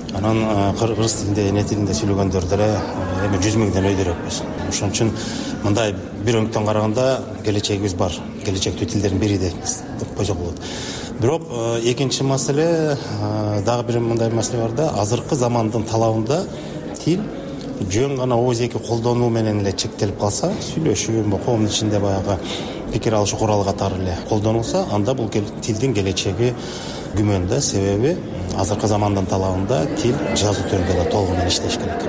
Анан кыргыз тилинде, эне тилинде сүйлөгөндөр деле эми 100 000ден өйдөрөкпүз. Ошон үчүн мындай бир өңктөн караганда келечегибиз бар. Келечектүү тилдердин бири деп койсок болот. Бирок экинчи маселе, дагы бир мындай маселе бар да, азыркы замандын талабында тил жөн гана ооз-эки колдонуу менен эле чектелип калса, сүйлөшүү, коомдун ичинде баягы пикир алыш куралы катары эле колдонулса, анда бул тилдин келечеги күмөн да. Себеби азыркы замандын талабында тил жазуу түрүндө да толугу менен иштеш керек.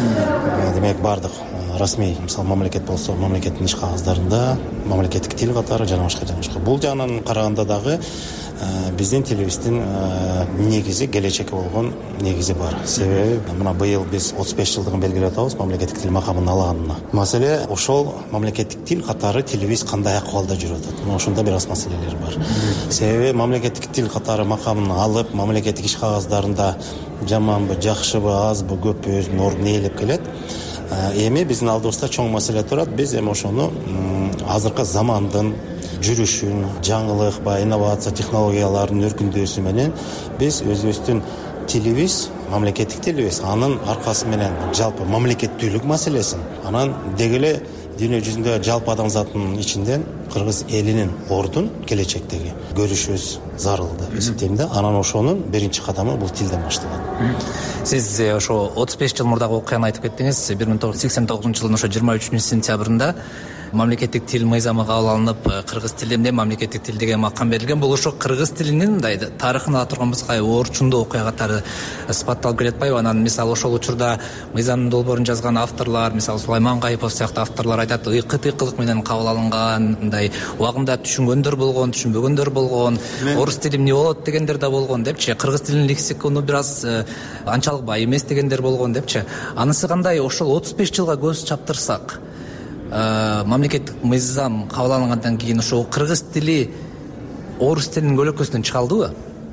Демек бардык расмий, мисалы мамлекет болсо, мамлекеттин иш кагаздарында мамлекеттик тил катары жана башка. Бул жагынан караганда дагы биздин тилибиздин негизи, келечекке болгон негизи бар. Себеби мына быйыл биз 35 жылдыгын белгилеп атабыз мамлекеттик тил макамын алганына. Маселе ошол мамлекеттик тил катары тилибиз кандай акыбалда жүрүп атат. Мына ошондо бир аз маселелер бар. Себеби мамлекеттик тил катары макамын алып, мамлекеттик иш кагаздарында жаманбы, жакшыбы, азбы, көппү өзүнүн ордун ээлеп келет. Эми биздин алдыбызда чоң маселе турат. Биз эми ошону азыркы замандын жүрүшүн, жаңылык, инновация, технологиялардын өркүндөшү менен биз өзүбүздүн тилибиз, мамлекеттик тилибиз, анын аркасы менен жалпы мамлекеттүүлүк маселесин, анан дегеле дүйнө жүзүндө жалпы адамзаттын ичинен кыргыз элинин ордун келечектеги көрүшүбүз зарыл деп эсептейм да. Анан ошонун биринчи кадамы бул тилден башталат. Сиз ошо 35 жыл мурдагы окуяны айтып кеттиңиз. 1989 жылдын ошо 23 сентябрында мамлекеттик тил мыйзамы кабыл алынып, кыргыз тилинде мамлекеттик тил деген макам берилген. Бул ошо кыргыз тилинин мындай тарыхын ала турганбызга орчундуу окуя катары сыпатталып келет атпайбы? Анан мисалы ошол учурда мыйзамдын долбоорун жазган авторлор, мисалы Сулайман Кайыпов сыяктуу авторлор айтат, ыкы-тыйкылык менен кабыл алынган, мындай убагында түшүнгөндөр болгон, түшүнбөгөндөр болгон, орус тили эмне болот дегендер да болгон депчи, кыргыз тилинин лексикону бир аз анчалык бай эмес дегендер болгон депчи. Анысы кандай? Ошол 35 жылга көз чаптырсак, мамлекеттик мыйзам кабыл алынгандан кийин ошо кыргыз тили орус тилинин көлөкөсүнөн чыга алдыбы?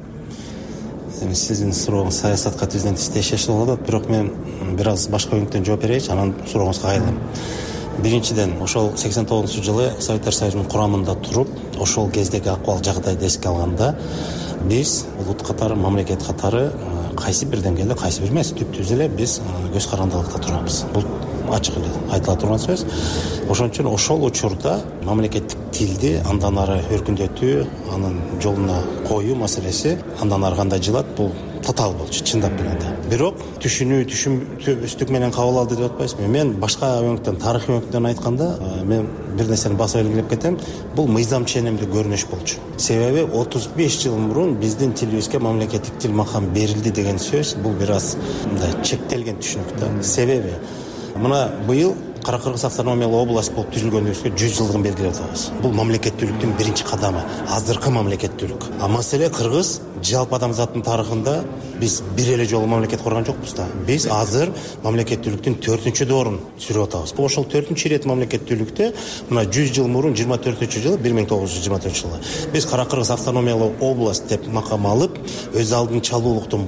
Эми сиздин сурооңуз саясатка түздөн тиз тиешеси болот, бирок мен бир аз башка өңктөн жооп берейинчи, анан сурооңузга кайрылам. Биринчиден, ошол 89-жылы Советтер Союзунун курамында туруп, ошол кездеги акыбал жагдайды эске алганда, биз улут катары, мамлекет катары кайсы бир деңгээлде, кайсы бир эмес, түптүз эле биз көз карандылыкта турабыз. Бул ачык эле айтыла турган сөз. Ошон үчүн ошол учурда мамлекеттик тилди андан ары өркүндөтүү, анын жолуна коюу маселеси андан ары кандай жылат, бул татаал болчу, чындап келгенде. Бирок түшүнүү, түшүнбөстүк менен кабыл алды деп атпайсызбы? Мен башка өңктөн, тарыхый өңктөн айтканда, мен бир нерсени басып белгилеп кетем. Бул мыйзам ченемдүү көрүнүш болчу. Себеби 35 жыл мурун биздин тилибизге мамлекеттик тил макам берилди деген сөз, бул бир аз мындай чектелген түшүнүк да. Себеби мына быйыл Кара Кыргыз автономиялык область болуп түзүлгөнүбүзгө 100 жылдыгын белгилеп атабыз. Бул мамлекеттүүлүктүн биринчи кадамы, азыркы мамлекеттүүлүк. Маселе Кыргыз жалпы адамзаттын тарыхында биз бир эле жолу мамлекет курган жокпуз да. Биз азыр мамлекеттүүлүктүн 4-чү доорун сүрүп атабыз. Ошол 4-чү ирет мамлекеттүүлүктө мына 100 жыл мурун 24-жылы 1924 жылы биз Кара Кыргыз автономиялык область деп макам алып, өз алдын чалуулуктун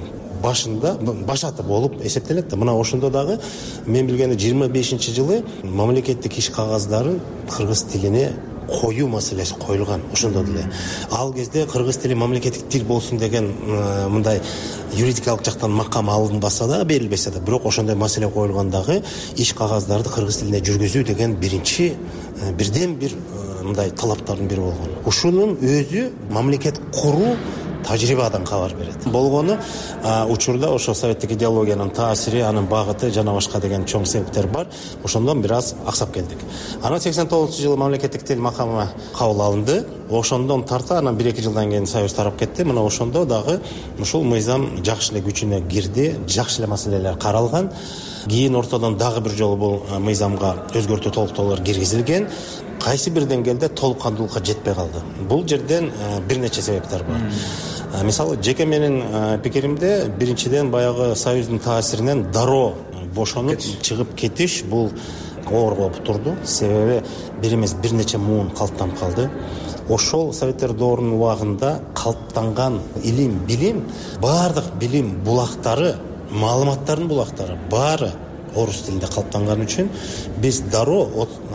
башаты болуп эсептелет да. Мына ошондо дагы мен билгенде 25-жылы мамлекеттик иш кагаздарын кыргыз тилине коюу маселеси коюлган. Ошондо деле ал кезде кыргыз тили мамлекеттик тил болсун деген мындай юридикалык жактан макам алынбаса да, берилбесе да, бирок ошондой маселе коюлгандагы иш кагаздарды кыргыз тилине жүргүзүү деген бирден бир мындай талаптардын бири болгон. Ушунун өзү мамлекет куруу тажрыйбадан кабар берет. Болгону учурда ошо советтик идеологиянын таасири, анын багыты жана башка деген чоң себептер бар. Ошондон бир аз аксап келдик. Анан 89-жылы мамлекеттик тил макамы кабыл алынды. Ошондон тарта анан 1-2 жылдан кийин союз тарап кетти. Мына ошондо дагы ушул мыйзам жакшы эле күчүнө кирди, жакшы эле маселелер каралган. Кийин ортодон дагы бир жолу бул мыйзамга өзгөртүү толуктоолор киргизилген. Кайсы бир деңгээлде толук кандуулукка жетпей калды. Бул жерден бир нече себептер бар. Мисалы жеке менин пикиримде биринчиден баягы союздун таасиринен дароо бошонуп чыгып кетиш бул оор болуп турду. Себеби бир эмес бир нече муун калыптанып калды. Ошол советтер доорунун убагында калыптанган илим, билим, баардык билим булактары, маалыматтардын булактары баары орус тилинде калыптанган үчүн биз дароо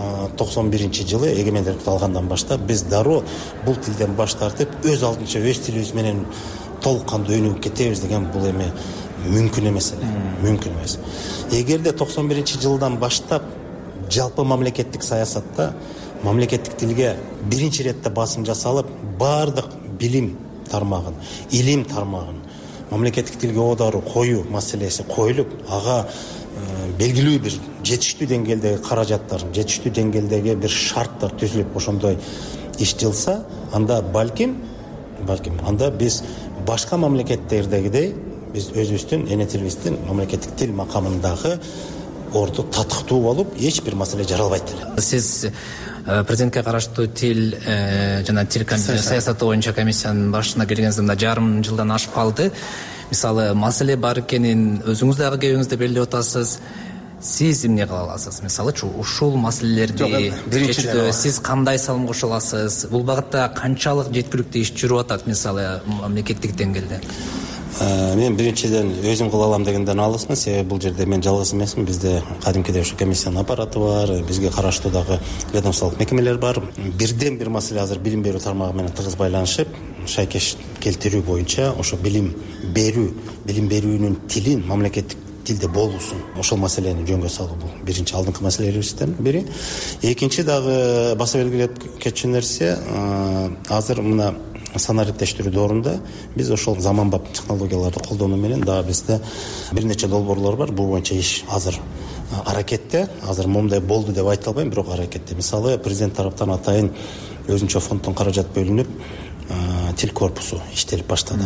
91-жылы эгемендүүлүктү алгандан баштап биз дароо бул тилден баш тартып өз алдынча өз тилибиз менен толук кандуу өнүгүп кетебиз деген бул эми мүмкүн эмес эле. Мүмкүн эмес. Эгерде 91-жылдан баштап жалпы мамлекеттик саясатта мамлекеттик тилге биринчи иретте басым жасалып, баардык билим тармагын, илим тармагын мамлекеттик тилге оодаруу коюу маселеси коюлуп, ага белгилүү бир жетиштүү деңгээлдеги каражаттар, жетиштүү деңгээлдеги бир шарттар түзүлүп ошондой иш жылса, анда балким анда биз башка мамлекеттердегидей биз өзүбүздүн эне тилибиздин мамлекеттик тил макамындагы орду татыктуу болуп, эч бир маселе жаралбайт эле. Сиз президентке караштуу тил жана тил саясаты боюнча комиссиянын башына келгениңизде мына жарым жылдан ашып калды. Мисалы маселе бар экенин өзүңүз дагы кебиңизде белгилеп атасыз. Сиз эмне кыла аласыз? Мисалы ушул маселелерди чечүүдө сиз кандай салым кошо аласыз? Бул багытта канчалык жеткиликтүү иш жүрүп атат, мисалы мамлекеттик деңгээлде? Мен биринчиден өзүм кыла алам дегенден алысмын. Себеби бул жерде мен жалгыз эмесмин. Бизде кадимкидей ушу комиссиянын аппараты бар, бизге караштуу дагы ведомстволук мекемелер бар. Бирден бир маселе азыр билим берүү тармагы менен тыгыз байланышып, шайкеш келтирүү боюнча ошо билим берүүнүн тилин мамлекеттик тилде болуусун, ошол маселени жөнгө салуу бул биринчи алдыңкы маселелерибизден бири. Экинчи дагы баса белгилеп кетчү нерсе, азыр мына санаа ириттештирүү доорунда биз ошол заманбап технологияларды колдонуу менен дагы бизде бир нече долбоорлор бар. Бул боюнча иш азыр аракетте, азыр момундай болду деп айта албайм, бирок аракетте. Мисалы президент тараптан атайын өзүнчө фонддон каражат бөлүнүп, тил корпусу иштелип баштады.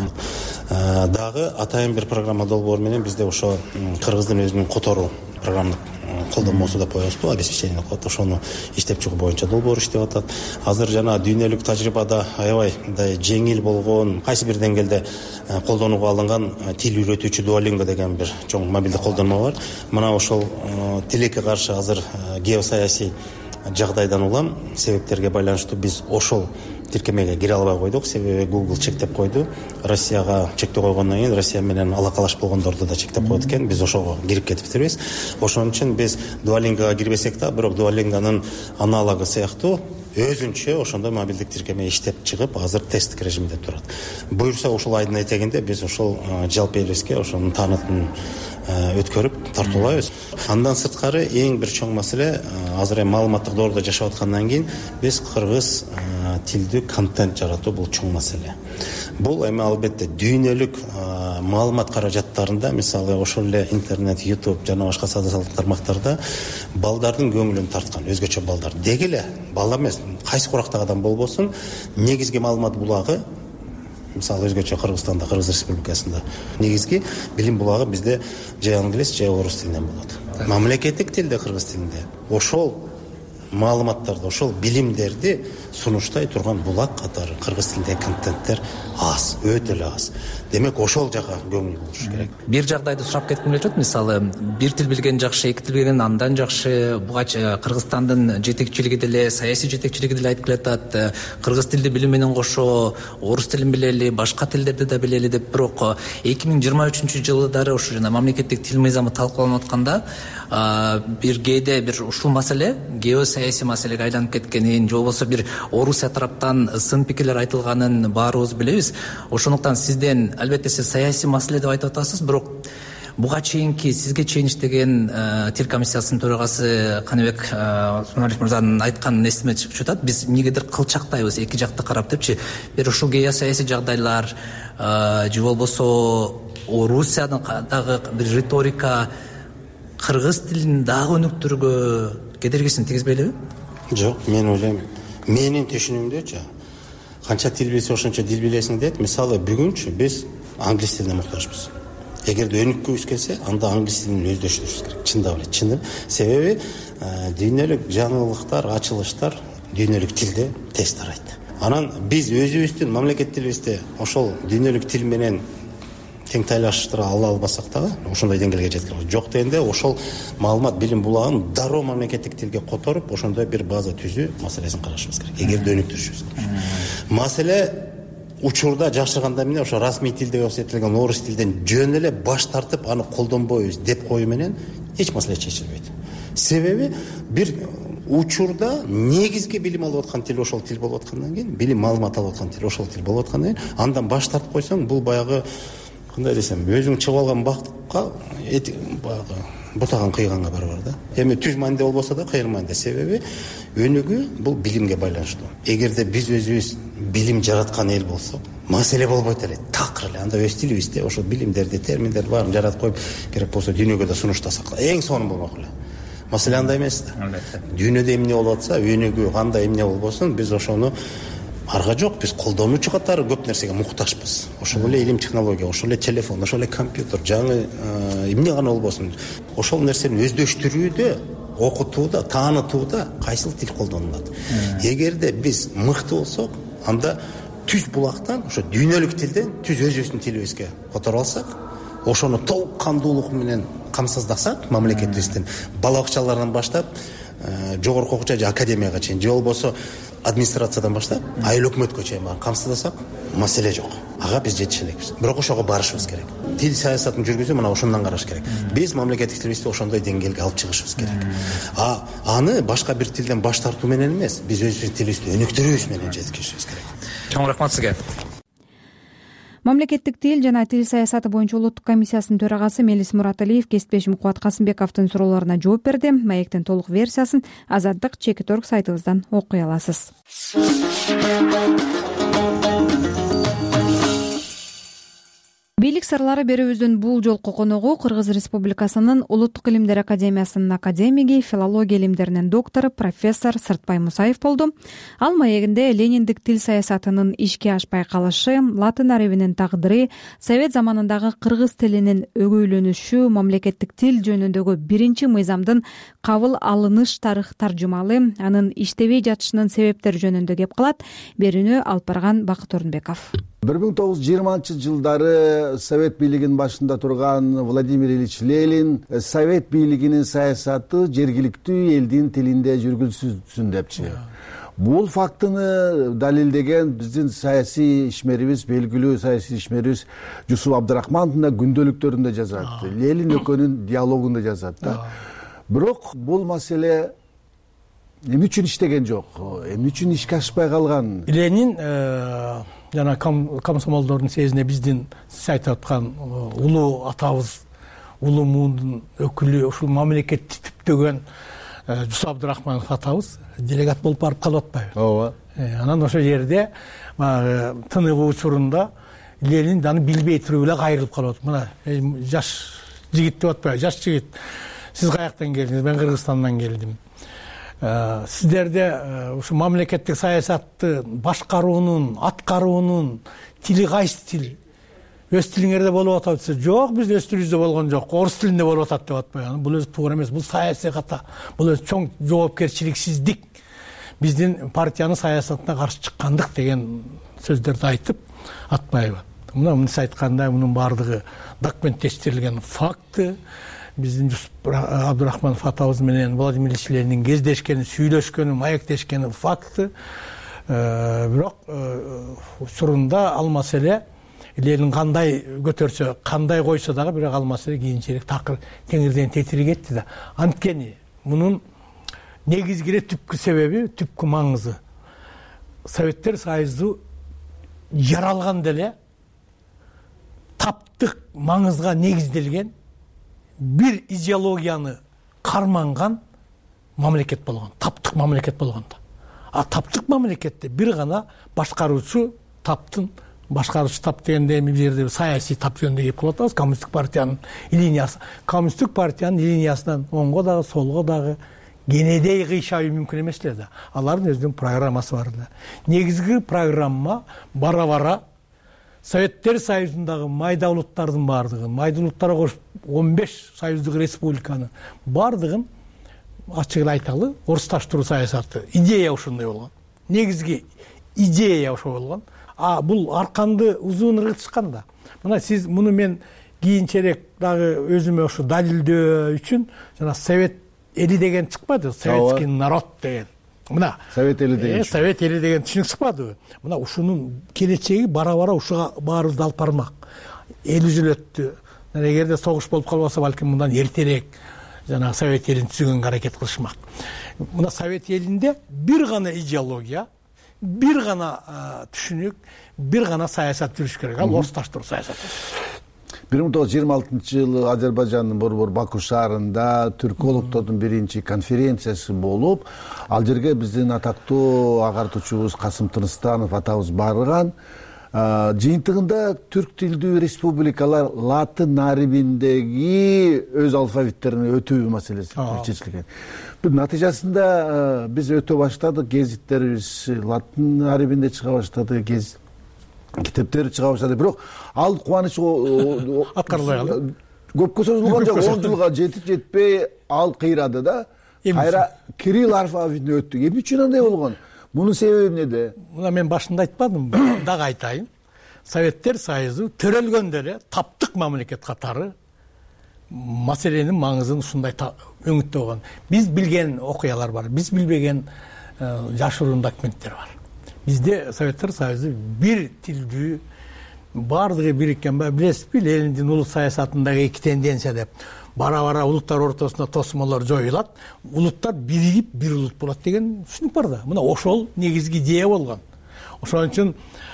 Дагы атайын бир программа долбоор менен бизде ошо кыргыздын өзүнүн которуу программалык колдонмосу деп коебузбу, обеспечение кылып ошону иштеп чыгуу боюнча долбоор иштеп атат. Азыр жана дүйнөлүк тажрыйбада аябай мындай жеңил болгон, кайсы бир деңгээлде колдонууга алынган тил үйрөтүүчү Duolingo деген бир чоң мобилдик колдонма бар. Мына ошол тилекке каршы азыр геосаясий жагдайдан улам себептерге байланыштуу биз ошол тиркемеге кире албай койдук. Себеби Google чектеп койду. Россияга чектөө койгондон кийин Россия менен алакалаш болгондорду да чектеп койду экен. Биз ошого кирип кетиптирбиз. Ошон үчүн биз Duolingoга кирбесек да, бирок Duolingo'нун аналогу сыяктуу өзүнчө ошондой мобилдик тиркеме иштеп чыгып, азыр тесттик режимде турат. Буюрса ушул айдын этегинде биз ошол жалпы элибизге ошонун таанытын өткөрүп тартуулайбыз. Андан сырткары эң бир чоң маселе, азыр эми маалыматтык доордо жашап аткандан кийин биз кыргыз тилдүү контент жаратуу бул чоң маселе. Бул эми албетте дүйнөлүк маалымат каражаттарында, мисалы ошол эле интернет, YouTube жана башка сауда-саттык тармактарда балдардын көңүлүн тарткан, өзгөчө балдар. Деги эле бала эмес, кайсы курактагы адам болбосун, негизги маалымат булагы, мисалы өзгөчө Кыргызстанда, Кыргыз Республикасында негизги билим булагы бизде же англис, же орус тилинен болот. мамлекеттик тилде, кыргыз тилинде ошол маалыматтарды, ошол билимдерди сунуштай турган булак катары кыргыз тилиндеги контенттер аз, өтө эле аз. Демек ошол жака көңүл буруш керек. Бир жагдайды сурап кетким келип атат. Мисалы, бир тил билген жакшы, эки тил билген андан жакшы. Буга Кыргызстандын жетекчилиги деле, саясий жетекчилиги деле айтып келатат. Кыргыз тилди билүү менен кошо орус тилин билели, башка тилдерди да билели деп. Бирок 2023-жылдары ушу жана мамлекеттик тил мыйзамы талкууланып атканда, бир кээде бир ушул маселе геосаясий маселеге айланып кеткенин, же болбосо бир Орусия тараптан сын пикирлер айтылганын баарыбыз билебиз. Ошондуктан сизден, албетте сиз саясий маселе деп айтып атасыз, бирок буга чейинки сизге чейин иштеген тил комиссиясынын төрагасы Каныбек Сунарбек мырзанын айтканын эсиме чыгып атат. Биз эмнегедир кылчактайбыз эки жакты карап депчи. Бир ушул геосаясий жагдайлар же болбосо Орусиядагы бир риторика кыргыз тилин дагы өнүктүрүүгө кедергисин тийгизбейлиби? Жок, мен ойлойм. Менин түшүнүмдөчү, канча тил билсе ошончо дил билесиң дейт. Мисалы, бүгүнчү биз англис тилине муктажбыз. Эгерде өнүккүбүз келсе, анда англис тилин өздөштүрүбүз керек. Чындап эле, чындап. Себеби дүйнөлүк жаңылыктар, ачылыштар дүйнөлүк тилде тез тарайт. Анан биз өзүбүздүн мамлекет тилибизде ошол дүйнөлүк тил менен тең тайлаштыра албасак дагы ошондой деңгээлге жеткиле. Жок дегенде ошол маалымат билим булагын дароо мамлекеттик тилге которуп, ошондой бир база түзүү маселесин карашыбыз керек. Эгерде өнүктүрүшүбүз керек. Маселе учурда жакшырганда эмне, ошо расмий тилде көрсөтүлгөн орус тилден жөн эле баш тартып, аны колдонбойбуз деп коюу менен эч маселе чечилбейт. Себеби бир учурда негизги билим алып аткан тил ошол тил болуп аткандан кийин, билим маалымат алып аткан тил ошол тил болуп аткандан кийин, андан баш тартып койсоң, бул баягы кандай десем, өзүң чыгып алган бактка баягы бутаган кыйганга барабар да. Эми түз мааниде болбосо да кыйырмайт. Себеби өнүгүү бул билимге байланыштуу. Эгерде биз өзүбүз билим жараткан эл болсок, маселе болбойт эле. Такыр эле анда өз тилибизде ошо билимдерди, терминдерди баарын жаратып коюп, керек болсо дүйнөгө да сунуштасак, эң сонун болмок эле. Маселе андай эмес да. Дүйнөдө эмне болуп атса, өнүгүү кандай эмне болбосун, биз ошону арга жок, биз колдонуучу катары көп нерсеге муктажбыз. Ошол эле илим технология, ошол эле телефон, ошол эле компьютер, жаңы эмне гана болбосун, ошол нерсени өздөштүрүүдө, окутууда, таанытууда кайсыл тил колдонулат. Эгерде биз мыкты болсок, анда түз булактан, ошо дүйнөлүк тилден түз өзүбүздүн тилибизге которуп алсак, ошону толук кандуулук менен камсыздасак, мамлекетибиздин бала бакчаларынан баштап, жогорку окуучу же академияга чейин, же болбосо администрациядан баштап, айыл өкмөткө чейин камсыздасак, маселе жок. Ага биз жетише элекпиз. Бирок ошого барышыбыз керек. Тил саясатын жүргүзүү мына ошондон караш керек. Биз мамлекеттик тилибизди ошондой деңгээлге алып чыгышыбыз керек. Аны башка бир тилден баш тартуу менен эмес, биз өзүбүздүн тилибизди өнүктүрүүбүз менен жеткиришибиз керек. Чоң рахмат сизге. Мамлекеттик тил жана тил саясаты боюнча улуттук комиссиясынын төрагасы Мелис Мураталиев кесиптешим Кубат Касымбековдун суроолоруна жооп берди. Маектин толук версиясын Азаттык Чекиторг сайтыбыздан окуй аласыз. Бийлик сырлары берүүбүздүн бул жолку коногу Кыргыз Республикасынын Улуттук илимдер академиясынын академиги, филология илимдеринин доктору, профессор Сыртбай Мусаев болду. Ал маегинде лениндик тил саясатынын ишке ашпай калышы, латын арабинин тагдыры, совет заманындагы кыргыз тилинин өгөйлөнүшү, мамлекеттик тил жөнүндөгү биринчи мыйзамдын кабыл алыныш таржымалы, анын иштебей жатышынын себептери жөнүндө кеп кылат. Берүүнү алып барган Бакыт Орунбеков. 1920-жылдары Совет бийлигинин башында турган Владимир Ильич Ленин Совет бийлигинин саясаты жергиликтүү элдин тилинде жүргүзүлсүн депчи. Бул фактыны далилдеген биздин саясий ишмерибиз, белгилүү саясий ишмерибиз Жусуп Абдрахмановдун да күндөлүктөрүндө жазат. Ленин экөөнүн диалогунда жазат да. Бирок бул маселе эмне үчүн иштеген жок? Эмне үчүн ишке ашпай калган? Ленин жана комсомолдордун сезине биздин сиз айтып аткан улуу атабыз, улуу муундун өкүлү, ушул мамлекетти типтөгөн Жусуп Абдрахманов атабыз делегат болуп барып калып атпайбы? Ооба. Анан ошол жерде тыныгуу учурунда Ленин аны билбей туруп эле кайрылып калып атат. Мына жаш жигит деп атпайбы? Жаш жигит. Сиз каяктан келдиңиз? Мен Кыргызстандан келдим. Сиздерде ушу мамлекеттик саясатты башкаруунун, аткаруунун тили кайсы тил? өз тилиңерде болуп атат десе, жок, биз өз тилибизде болгон жок, орус тилинде болуп атат деп атпайбы. Бул өзү туура эмес, бул саясий ката, бул өзү чоң жоопкерчиликсиздик. Биздин партиянын саясатына каршы чыккандык деген сөздөрдү айтып атпайбы. Мына айткандай, мунун баардыгы документтештирилген факты. Биздин Абдурахманов атабыз менен Владимир Ильич Ленин кездешкени, сүйлөшкөнү, маектешкени факты. Бирок учурунда ал маселе Ленин кандай көтөрсө, кандай койсо дагы, бирок ал маселе кийинчерээк такыр теңирден тетири кетти да. Анткени мунун негизги эле түпкү себеби, түпкү маңызы Советтер Союзу жаралган деле таптык маңызга негизделген бир идеологияны карманган мамлекет болгон, таптык мамлекет болгондо. А таптык мамлекетте бир гана башкаруучу таптын, башкаруучу тап дегенде эми бул жерде саясий тап жөнүндө кеп калып атабыз. Коммунисттик партиянын линиясы. Коммунисттик партиянын линиясынан оңго дагы, солго дагы кенедей кыйшабы мүмкүн эмес эле да. Алардын өзүнүн программасы бар эле. Негизги программа бара-бара Советтер Союзундагы майда улуттардын бардыгын, майда улуттарга кошуп 15 союздук республиканын бардыгын ачык эле айталы, орусташтыруу саясаты. Идея ушундай болгон. Негизги идея ошо болгон. А бул арканды узун ыргытышкан да. Мына сиз муну мен кийинчерээк дагы өзүмө ошо далилдөө үчүн жана Совет эли деген чыкпады, советский народ деген. Мына Совет эли деген. Совет эли деген түшүнүк чыкпадыбы? Мына ушунун келечеги бара-бара ушуга баарыбызды алып бармак. Эл үзүлөттү. Эгерде согуш болуп калбаса, балким мындан эртерээк жана Совет элин түзгөнгө аракет кылышмак. Мына Совет элинде бир гана идеология, бир гана түшүнүк, бир гана саясат жүрүш керек. Ал орусташтыруу саясаты. 1926 Азербайжандын борбор Баку шаарында түркологдордун биринчи конференциясы болуп, ал жерге биздин атактуу агартуучубуз Касым Тыныстанов атабыз барган. Жыйынтыгында түрк тилдүү республикалар латын арибиндеги өз алфавиттерин өтүү маселеси чечилген. Натыйжасында биз өтө баштадык, гезиттерибиз латын арибинде чыга баштады, китептери чыга баштады. Бирок ал кубаныч аткарылбай калды. Көпкө созулган жок, 10 жылга жетпей ал кыйрады да. Кайра кирилл алфавитине өттүк. Эмне үчүн андай болгон? Мунун себеби эмнеде? Мына мен башында айтпадым, дагы айтайын. Советтер Союзу төрөлгөндө эле таптык мамлекет катары маселенин маңызын ушундай өңүттө болгон. Биз билген окуялар бар, биз билбеген жашыруун документтер бар. Бизде Советтер Союзу бир тилдүү, бардыгы бириккен, билесизби, Лениндин улут саясатындагы эки тенденция деп. Бара-бара улуттар ортосунда тосмолор жоюлат, улуттар биригип бир улут болот деген түшүнүк бар да. Мына ошол негизги идея болгон. Ошон үчүн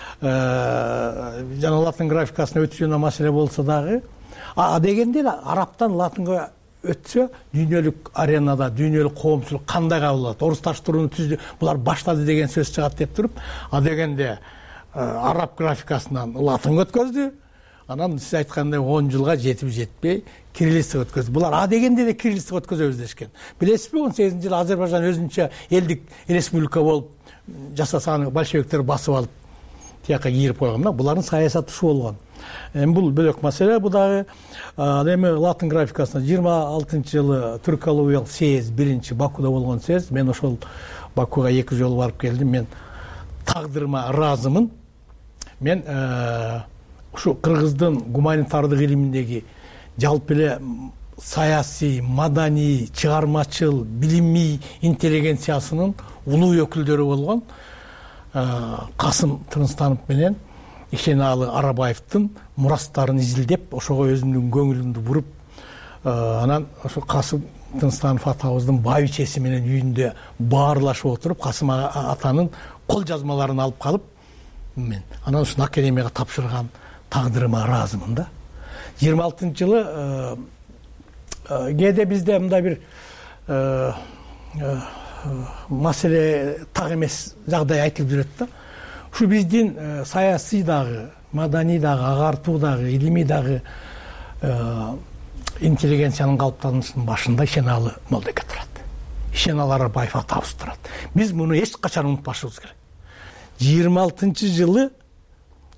жана латын графикасына өтүүнө маселе болсо дагы, дегенде арабтан латынга өтсө дүйнөлүк аренада, дүйнөлүк коомчулук кандай кабыл алат? Орусташтырууну түздү, булар баштады деген сөз чыгат деп туруп, дегенде араб графикасынан латынга өткөздү. Анан сиз айткандай 10 жылга жетпей кириллицага өткөздү. Булар дегенде эле кириллицага өткөзөбүз дешкен. Билесизби, 18-жылы Азербайжан өзүнчө элдик республика болуп жасасаны большевиктер басып алып тияка кирип койгон. Булардын саясаты ушу болгон. Бул бөлөк маселе. Бу дагы эми латын графикасына 26-жылы Түркалуял съезд биринчи Бакуда болгон съезд. Мен ошол Бакуга 2 жолу барып келдим. Мен тагдырыма ыраазымын. Мен ушу кыргыздын гуманитардык илиминдеги жалпы эле саясий, маданий, чыгармачыл, билимий интеллигенциясынын улуу өкүлдөрү болгон Касым Тыныстанов менен Ишеналы Арабаевдин мурастарын изилдеп, ошого өзүмдүн көңүлүмдү буруп, анан ошо Касым Тыныстанов атабыздын байбичеси менен үйүндө баарлашып отуруп, Касым атанын кол жазмаларын алып калып, мен анан ушуну академияга тапшырган тагдырыма ыраазымын да. 26-жылы кээде бизде мындай бир маселе так эмес жагдай айтылып жүрөт да. Ушу биздин саясий дагы, маданий дагы, агартуу дагы, илимий дагы интеллигенциянын калыптанышынын башында Ишеналы Молдеке турат. Ишеналы Арабаев атабыз турат. Биз муну эч качан унутпашыбыз керек. 26-жылы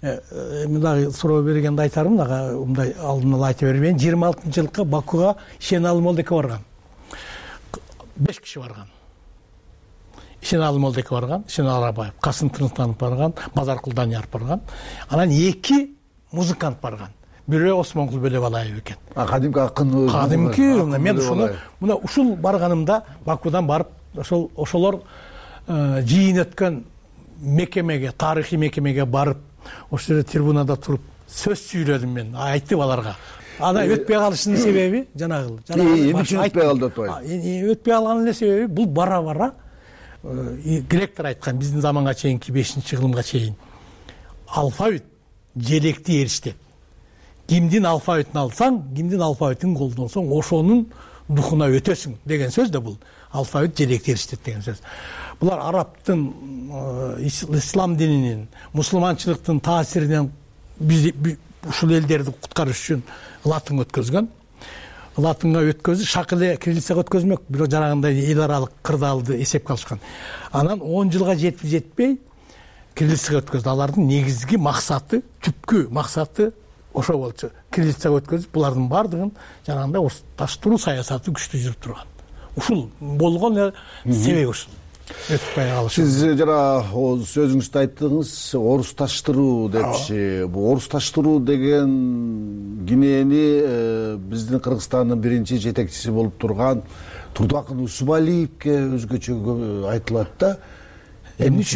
эми дагы суроо бергенде айтарым дагы мындай алдын ала айта бербейин. 26-жылкы Бакуга Ишеналуу Молдеке барган. 5 киши барган. Ишеналуу Молдеке барган, Ишеналы Арабаев, Касым Тынтанов барган, Базаркул Данияр барган. Анан 2 музыкант барган. Бирөө Осмонкул Бөлөбалаев экен. Кадимки акын. Кадимки, мен мына ушул барганымда Бакудан барып, ошолор жыйын өткөн мекемеге, тарыхый мекемеге барып, ошол жерде трибунада туруп сөз сүйлөдүм мен, айтып аларга. Ана өтпөй калышынын себеби жанагы. Эмне үчүн өтпөй калды атпайбы? Өтпөй калганын себеби бул бара-бара гректер айткан, биздин заманга чейинки 5-кылымга чейин алфавит желекти эриштет. Кимдин алфавитин алсаң, кимдин алфавитин колдонсоң, ошонун духуна өтөсүң деген сөз да бул. Алфавит желекти эриштет деген сөз. Булар арабтын, ислам дининин, мусулманчылыктын таасиринен ушул элдерди куткарыш үчүн латын өткөзгөн. Латынга өткөзүп, шакыле кириллицага өткөзмөк, бирок жанагындай эл аралык кырдаалды эсепке алышкан. Анан 10 жылга жетпей кириллицага өткөздү. Алардын негизги максаты, түпкү максаты ошо болчу. Кириллицага өткөзүп, булардын бардыгын жанагындай орусташтыруу саясаты күчтүү жүрүп турган. Ушул болгон себеби ушул. Сиз жана сөзүңүздө айттыңыз, орусташтыруу депчи. Бул орусташтыруу деген кинени биздин Кыргызстандын биринчи жетекчиси болуп турган Турдуакын Усубалиевке өзгөчө айтылат да. Эмне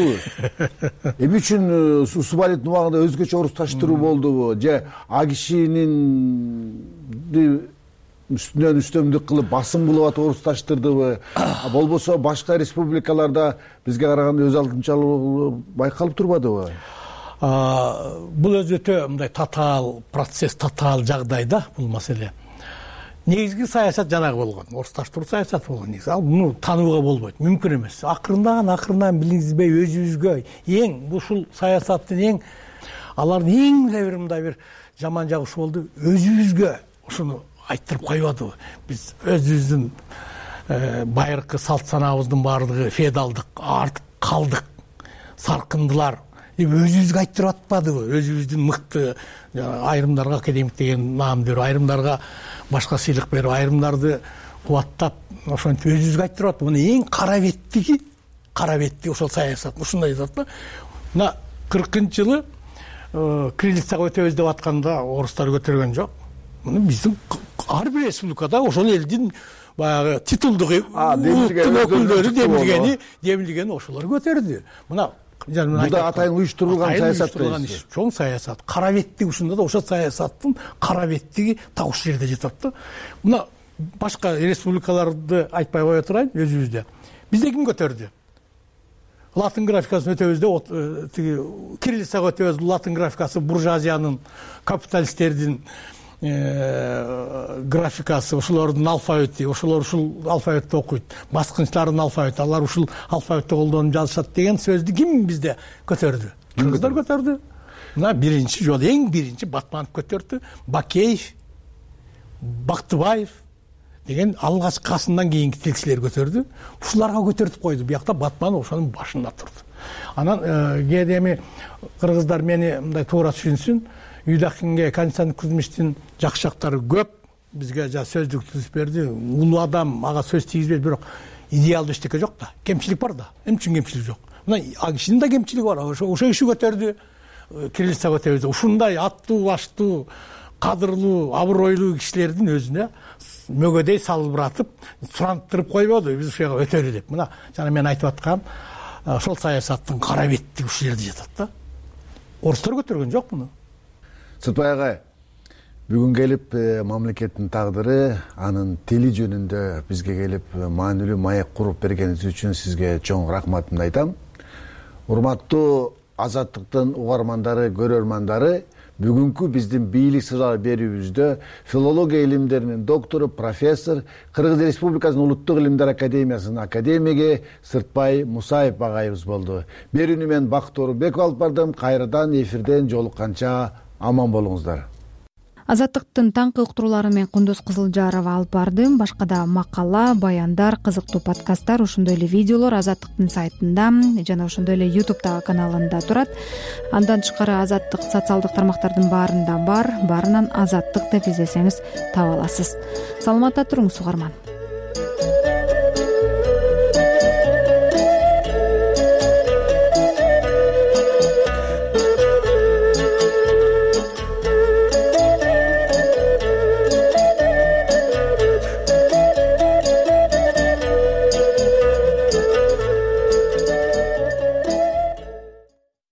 үчүн Усубалиевдин убагында өзгөчө орусташтыруу болдубу? Же а кишинин үстүнөн үстөмдүк кылып басым кылып атып орусташтырдыбы? Болбосо башка республикаларда бизге караганда өз алдынча байкалып турбадыбы? Бул өзү өтө мындай татаал процесс, татаал жагдай да бул маселе. Негизги саясат жанагы болгон, орусташтыруу саясаты болгон. Негизи ал муну таанууга болбойт, мүмкүн эмес. Акырындан билиңизбей өзүбүзгө эң ушул саясаттын эң алардын эң эле бир мындай бир жаман жагы ушу болду. Өзүбүзгө ушуну айттырып койбодубу? Биз өзүбүздүн байыркы салт санаабыздын баардыгы феодалдык, артып калдык, саркындылар. Өзүбүзгө айттырып атпадыбы? Өзүбүздүн мыкты айрымдарга академик деген наам берип, айрымдарга башка сыйлык берип, айрымдарды кубаттап, ошентип өзүбүзгө айттырып атпадыбы? Мына эң кара беттиги ошол саясат. Ушундай айтат да. Мына 40-жылы кириллицага өтөбүз деп атканда орустар көтөргөн жок. Мына биздин ар бир республикада ошол элдин баягы титулдук өкүлдөрү демилгени ошолор көтөрдү. Мына буда атайын уюштурулган саясат, чоң саясат. Кара беттиги ушунда да ошол саясаттын кара беттиги так ушул жерде жатат да. Мына башка республикаларды айтпай кое турайын, өзүбүздө. Бизде ким көтөрдү? Латын графикасын өтөбүздө, кириллицага өтөбүз, латын графикасы буржуазиянын, капиталисттердин графикасы, ошолордун алфавити, ошолор ушул алфавитти окуйт. Баскынчылардын алфавити, алар ушул алфавитти колдонуп жазышат деген сөздү ким бизде көтөрдү? Кыргыздар көтөрдү. Мына биринчи жолу, эң биринчи Батманов көтөрдү, Бакеев, Бактыбаев деген алгачкысынан кийинки тилчилер көтөрдү. Ушуларга көтөртүп койду. Биякта Батманов ошонун башында турду. Анан кээде эми кыргыздар мени мындай туура түшүнсүн, Юдакинге Константин Кузьмичтин жакшы жактары көп. Бизге сөздүк түзүп берди. Улуу адам ага сөз тийгизбейт, бирок идеалдуу эчтеке жок да. Кемчилик бар да. Эмне үчүн кемчилик жок? Мына кишинин да кемчилиги бар. Ошо киши көтөрдү. Кириллицага өтөбүз. Ушундай аттуу, баштуу, кадырлуу, абройлуу кишилердин өзүнө мөгөдөй салбыратып, сурантырып койбоду. Биз ушуга өтөлү деп. Мына жана мен айтып аткан ошол саясаттын кара беттиги ушул жерде жатат да. Орустар көтөргөн жок муну. Сытбай агай, бүгүн келип мамлекеттин тагдыры, анын тили жөнүндө бизге келип маанилүү маек куруп бергениңиз үчүн сизге чоң рахматымды айтам. Урматтуу Азаттыктын угармандары, көрөрмандары, бүгүнкү биздин бийлик сыра берүүбүздө филология илимдеринин доктору, профессор, Кыргыз Республикасынын Улуттук илимдер академиясынын академиги Сыртбай Мусаев агайыбыз болду. Берүүнү мен Бактор Беков алып бардым. Кайрадан эфирден жолукканча аман болуңуздар. Азаттыктын таңкы уктуруулары менен Кундуз Кызылжарова алып бардым. Башка да макала, баяндар, кызыктуу подкасттар, ошондой эле видеолор Азаттыктын сайтында жана ошондой эле YouTube каналында турат. Андан тышкары Азаттык социалдык тармактардын баарында бар. Баарынан Азаттык деп издесеңиз таба аласыз. Саламатта туруңуз угарман.